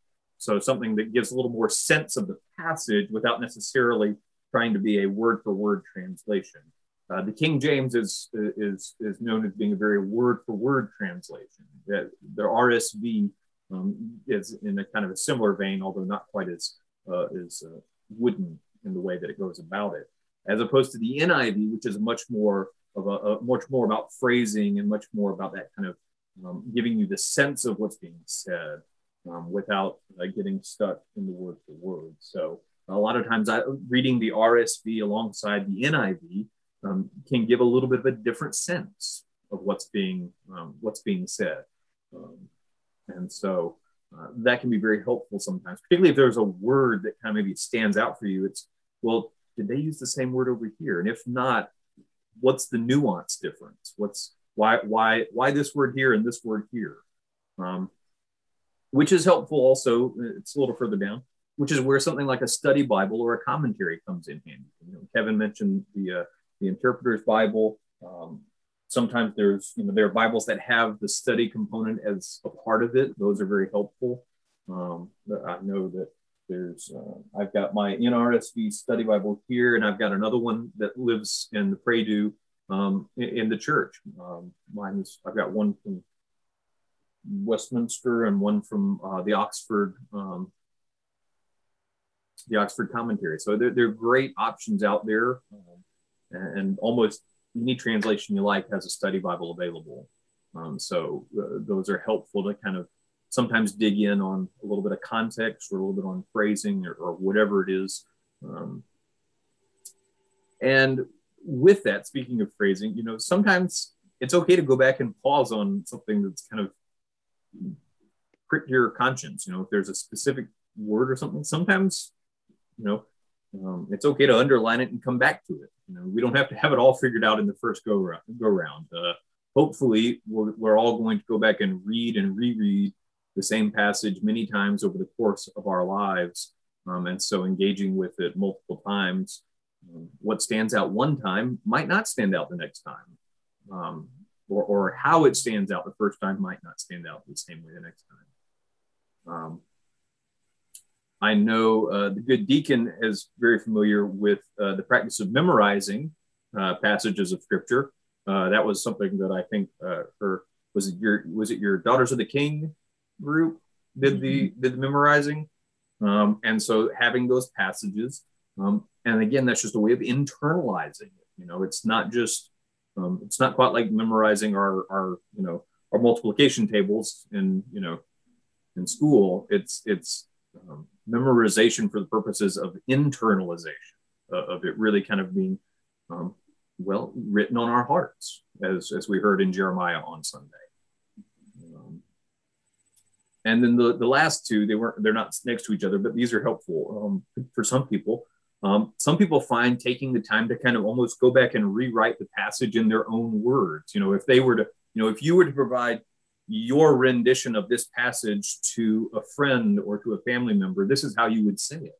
So something that gives a little more sense of the passage without necessarily trying to be a word for word translation. Uh, the King James is, is, is known as being a very word for word translation. The, the R S V um, is in a kind of a similar vein, although not quite as, uh, as uh, wooden in the way that it goes about it, as opposed to the N I V, which is much more of a, a much more about phrasing and much more about that kind of um, giving you the sense of what's being said um, without uh, getting stuck in the word for word. So a lot of times I, reading the R S V alongside the N I V um, can give a little bit of a different sense of what's being um, what's being said. Um, and so uh, that can be very helpful sometimes, particularly if there's a word that kind of maybe stands out for you. It's, well, did they use the same word over here? And if not, what's the nuance difference? What's why why why this word here and this word here? Um, which is helpful also. It's a little further down, which is where something like a study Bible or a commentary comes in handy. You know, Kevin mentioned the uh, the Interpreter's Bible. Um, sometimes there's, you know, there are Bibles that have the study component as a part of it. Those are very helpful. Um, I know that there's, uh, I've got my N R S V study Bible here, and I've got another one that lives in the Pray-Do um, in, in the church. Um, mine is, I've got one from Westminster and one from uh, the Oxford um, the Oxford Commentary. So there, there are great options out there, um, and, and almost any translation you like has a study Bible available. Um, so uh, those are helpful to kind of sometimes dig in on a little bit of context or a little bit on phrasing or, or whatever it is. Um, and with that, speaking of phrasing, you know, sometimes it's okay to go back and pause on something that's kind of prick your conscience. You know, if there's a specific word or something, sometimes, you know, um, it's okay to underline it and come back to it. You know, we don't have to have it all figured out in the first go round. Go round. Uh, hopefully, we're, we're all going to go back and read and reread the same passage many times over the course of our lives. Um, and so engaging with it multiple times, um, what stands out one time might not stand out the next time. Um, or, or how it stands out the first time might not stand out the same way the next time. Um, I know uh, the good deacon is very familiar with uh, the practice of memorizing uh, passages of scripture. Uh, that was something that I think uh, her, was it your, was it your Daughters of the King group did the, mm-hmm. did the memorizing. Um, and so having those passages, um, and again, that's just a way of internalizing it. You know, it's not just, um, it's not quite like memorizing our, our, you know, our multiplication tables in, you know, in school. It's, it's um, memorization for the purposes of internalization, uh, of it really kind of being, um, well, written on our hearts, as, as we heard in Jeremiah on Sunday. Um, and then the, the last two, they weren't, they're not next to each other, but these are helpful um, for some people. Um, some people find taking the time to kind of almost go back and rewrite the passage in their own words. You know, if they were to, you know, if you were to provide your rendition of this passage to a friend or to a family member, this is how you would say it.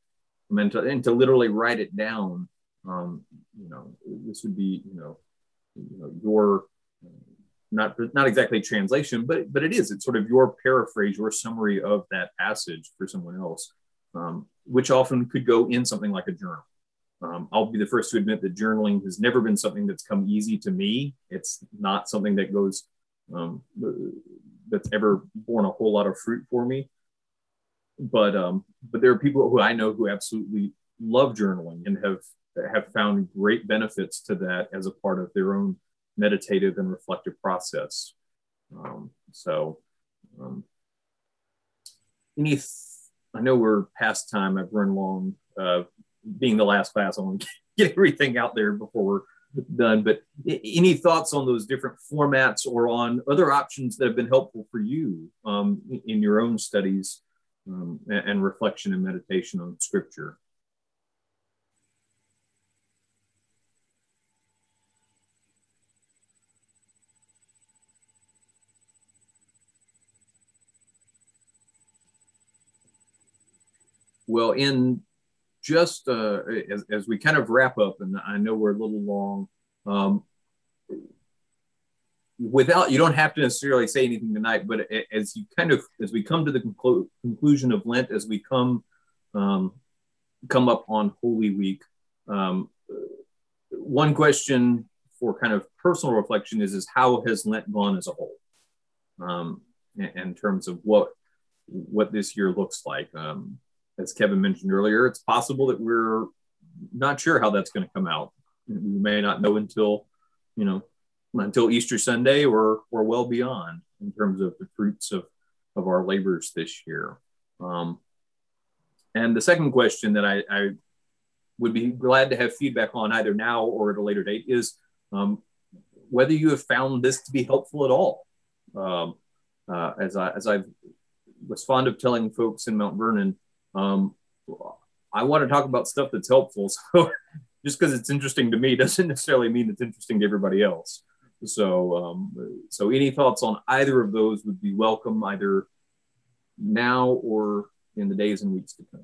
and to, and to literally write it down. Um, you know, this would be, you know, you know your not not exactly translation, but but it is. It's sort of your paraphrase, your summary of that passage for someone else, um, which often could go in something like a journal. Um, I'll be the first to admit that journaling has never been something that's come easy to me. It's not something that goes um, that's ever borne a whole lot of fruit for me. But um, but there are people who I know who absolutely love journaling and have have found great benefits to that as a part of their own meditative and reflective process. Um, so, um, any, th- I know we're past time. I've run long. Uh, being the last class, I want to get everything out there before we're done. But any thoughts on those different formats or on other options that have been helpful for you um, in your own studies um, and, and reflection and meditation on Scripture? Well, in just uh, as, as we kind of wrap up, and I know we're a little long, um, without, you don't have to necessarily say anything tonight, but as you kind of, as we come to the conclu- conclusion of Lent, as we come, um, come up on Holy Week, um, one question for kind of personal reflection is, is how has Lent gone as a whole? Um, in, in terms of what, what this year looks like. Um, As Kevin mentioned earlier, it's possible that we're not sure how that's going to come out. We may not know until, you know, until Easter Sunday or or well beyond in terms of the fruits of, of our labors this year. Um, and the second question that I, I would be glad to have feedback on either now or at a later date is um, whether you have found this to be helpful at all. Um, uh, as I as I was fond of telling folks in Mount Vernon, Um, I want to talk about stuff that's helpful. So just because it's interesting to me doesn't necessarily mean it's interesting to everybody else. So, um, so any thoughts on either of those would be welcome, either now or in the days and weeks to come.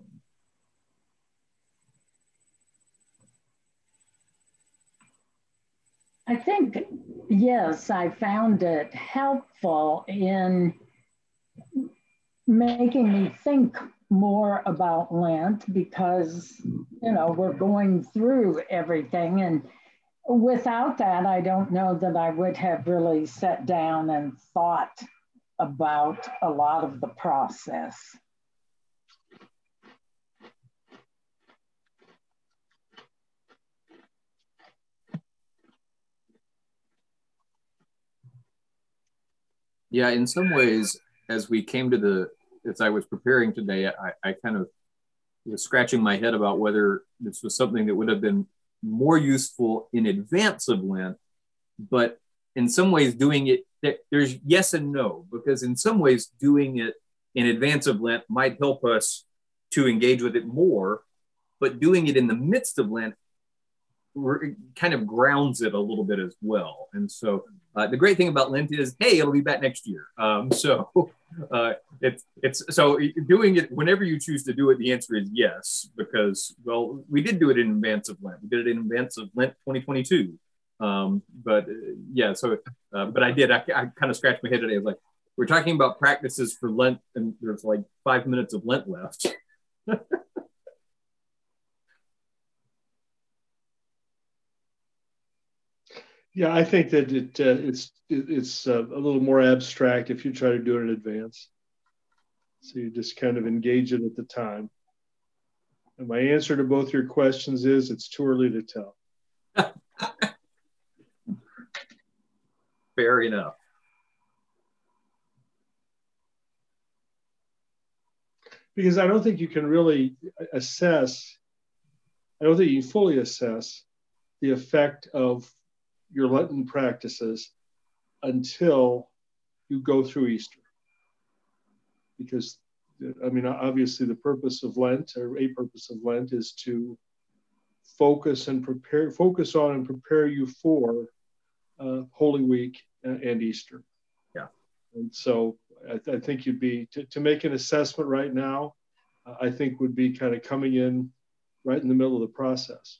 I think, yes, I found it helpful in making me think more about Lent because, you know, we're going through everything. And without that, I don't know that I would have really sat down and thought about a lot of the process. Yeah, in some ways, as we came to the, as I was preparing today, I, I kind of was scratching my head about whether this was something that would have been more useful in advance of Lent, but in some ways doing it, there's yes and no, because in some ways doing it in advance of Lent might help us to engage with it more, but doing it in the midst of Lent kind of grounds it a little bit as well. And so uh, the great thing about Lent is, hey, it'll be back next year. Um, so uh, it's it's so doing it whenever you choose to do it, the answer is yes, because, well, we did do it in advance of Lent. We did it in advance of Lent twenty twenty-two. Um, but uh, yeah, so, uh, but I did, I, I kind of scratched my head today. I was like, we're talking about practices for Lent and there's like five minutes of Lent left. Yeah, I think that it uh, it's it, it's uh, a little more abstract if you try to do it in advance. So you just kind of engage it at the time. And my answer to both your questions is it's too early to tell. Fair enough. Because I don't think you can really assess, I don't think you fully assess the effect of your Lenten practices until you go through Easter. Because, I mean, obviously the purpose of Lent, or a purpose of Lent, is to focus and prepare, focus on and prepare you for uh, Holy Week and, and Easter. Yeah. And so I, th- I think you'd be, to, to make an assessment right now, uh, I think would be kind of coming in right in the middle of the process.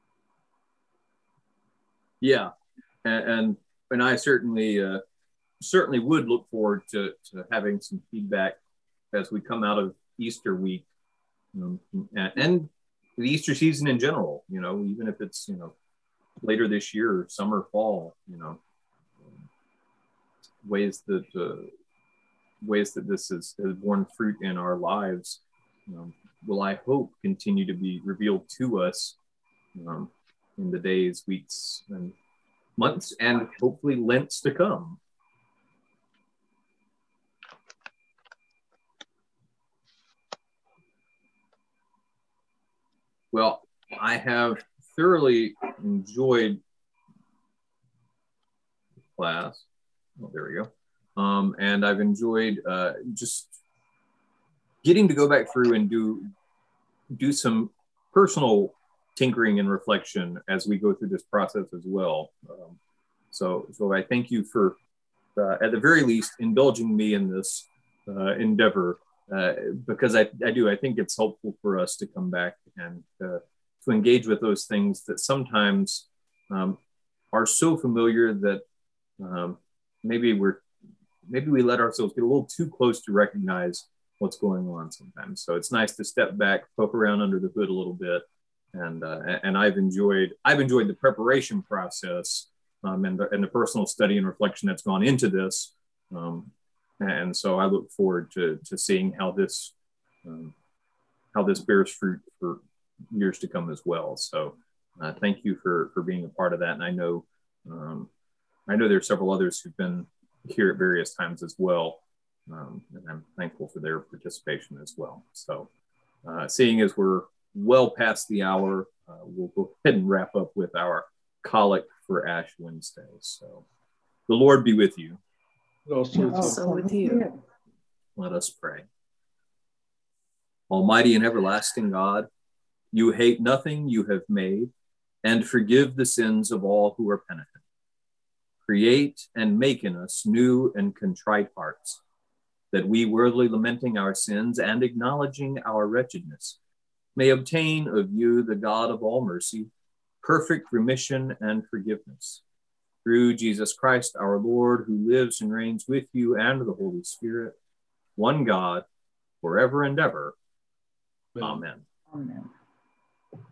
Yeah, and and, and I certainly uh, certainly would look forward to, to having some feedback as we come out of Easter week, um, and, and the Easter season in general. You know, even if it's you know later this year, summer, fall. You know, ways that uh, ways that this has, has borne fruit in our lives. Um, will I hope continue to be revealed to us um, in the days, weeks, and months, and hopefully Lents to come. Well, I have thoroughly enjoyed the class. Oh, there we go. Um, and I've enjoyed uh, just getting to go back through and do do some personal tinkering and reflection as we go through this process as well. Um, so, so I thank you for, uh, at the very least, indulging me in this uh, endeavor, uh, because I, I do, I think it's helpful for us to come back and uh, to engage with those things that sometimes um, are so familiar that um, maybe we're, maybe we let ourselves get a little too close to recognize what's going on sometimes. So it's nice to step back, poke around under the hood a little bit. And, uh, and I've enjoyed, I've enjoyed the preparation process um, and, the, and the personal study and reflection that's gone into this. Um, and so I look forward to, to seeing how this, um, how this bears fruit for years to come as well. So uh, thank you for, for being a part of that. And I know, um, I know there's several others who've been here at various times as well. Um, and I'm thankful for their participation as well. So uh, seeing as we're well past the hour, uh, we'll go ahead and wrap up with our collect for Ash Wednesday. So the Lord be with you. Also, Also with you. Let us pray. Almighty and everlasting God, you hate nothing you have made, and forgive the sins of all who are penitent. Create and make in us new and contrite hearts, that we, worthily lamenting our sins and acknowledging our wretchedness, may obtain of you, the God of all mercy, perfect remission and forgiveness. Through Jesus Christ, our Lord, who lives and reigns with you and the Holy Spirit, one God, forever and ever. Amen. Amen.